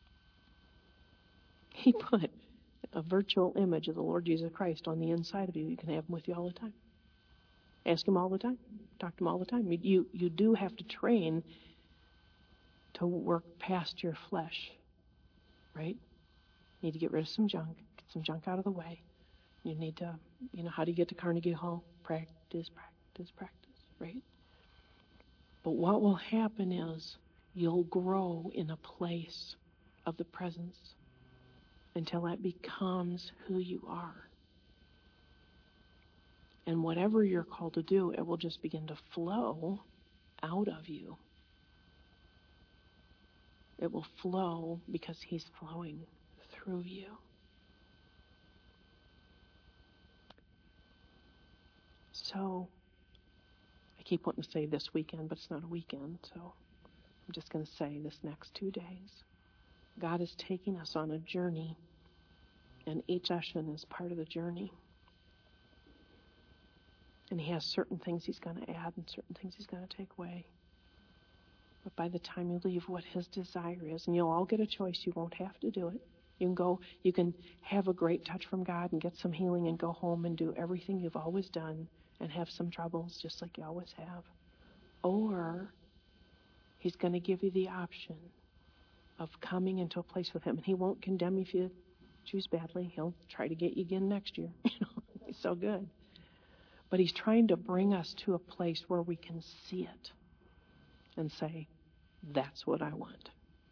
He put a virtual image of the Lord Jesus Christ on the inside of you. You can have Him with you all the time. Ask Him all the time. Talk to Him all the time. You do have to train to work past your flesh, right? You need to get rid of some junk. Get some junk out of the way. You need to, how do you get to Carnegie Hall? Practice, practice, practice, right? But what will happen is you'll grow in a place of the presence until that becomes who you are. And whatever you're called to do, it will just begin to flow out of you. It will flow because He's flowing through you. So, I keep wanting to say this weekend, but it's not a weekend, so I'm just going to say this next 2 days. God is taking us on a journey And each session is part of the journey. And he has certain things he's going to add and certain things he's going to take away. But by the time you leave, what his desire is, and you'll all get a choice, you won't have to do it. You can have a great touch from God and get some healing and go home and do everything you've always done and have some troubles just like you always have. Or he's going to give you the option of coming into a place with him. And he won't condemn you if you choose badly. He'll try to get you again next year. He's so good. But he's trying to bring us to a place where we can see it and say, that's what I want.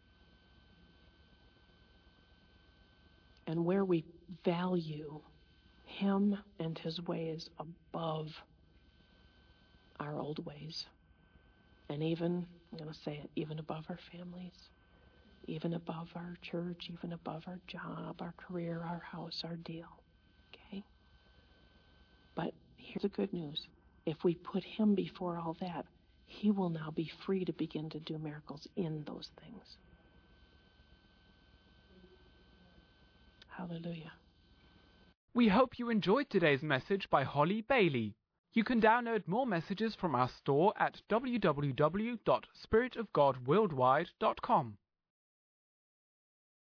And where we value him and his ways above our old ways. And even, I'm going to say it, even above our families, even above our church, even above our job, our career, our house, our deal. Okay? But here's the good news. If we put him before all that, he will now be free to begin to do miracles in those things. Hallelujah. We hope you enjoyed today's message by Holly Bailey. You can download more messages from our store at www.spiritofgodworldwide.com.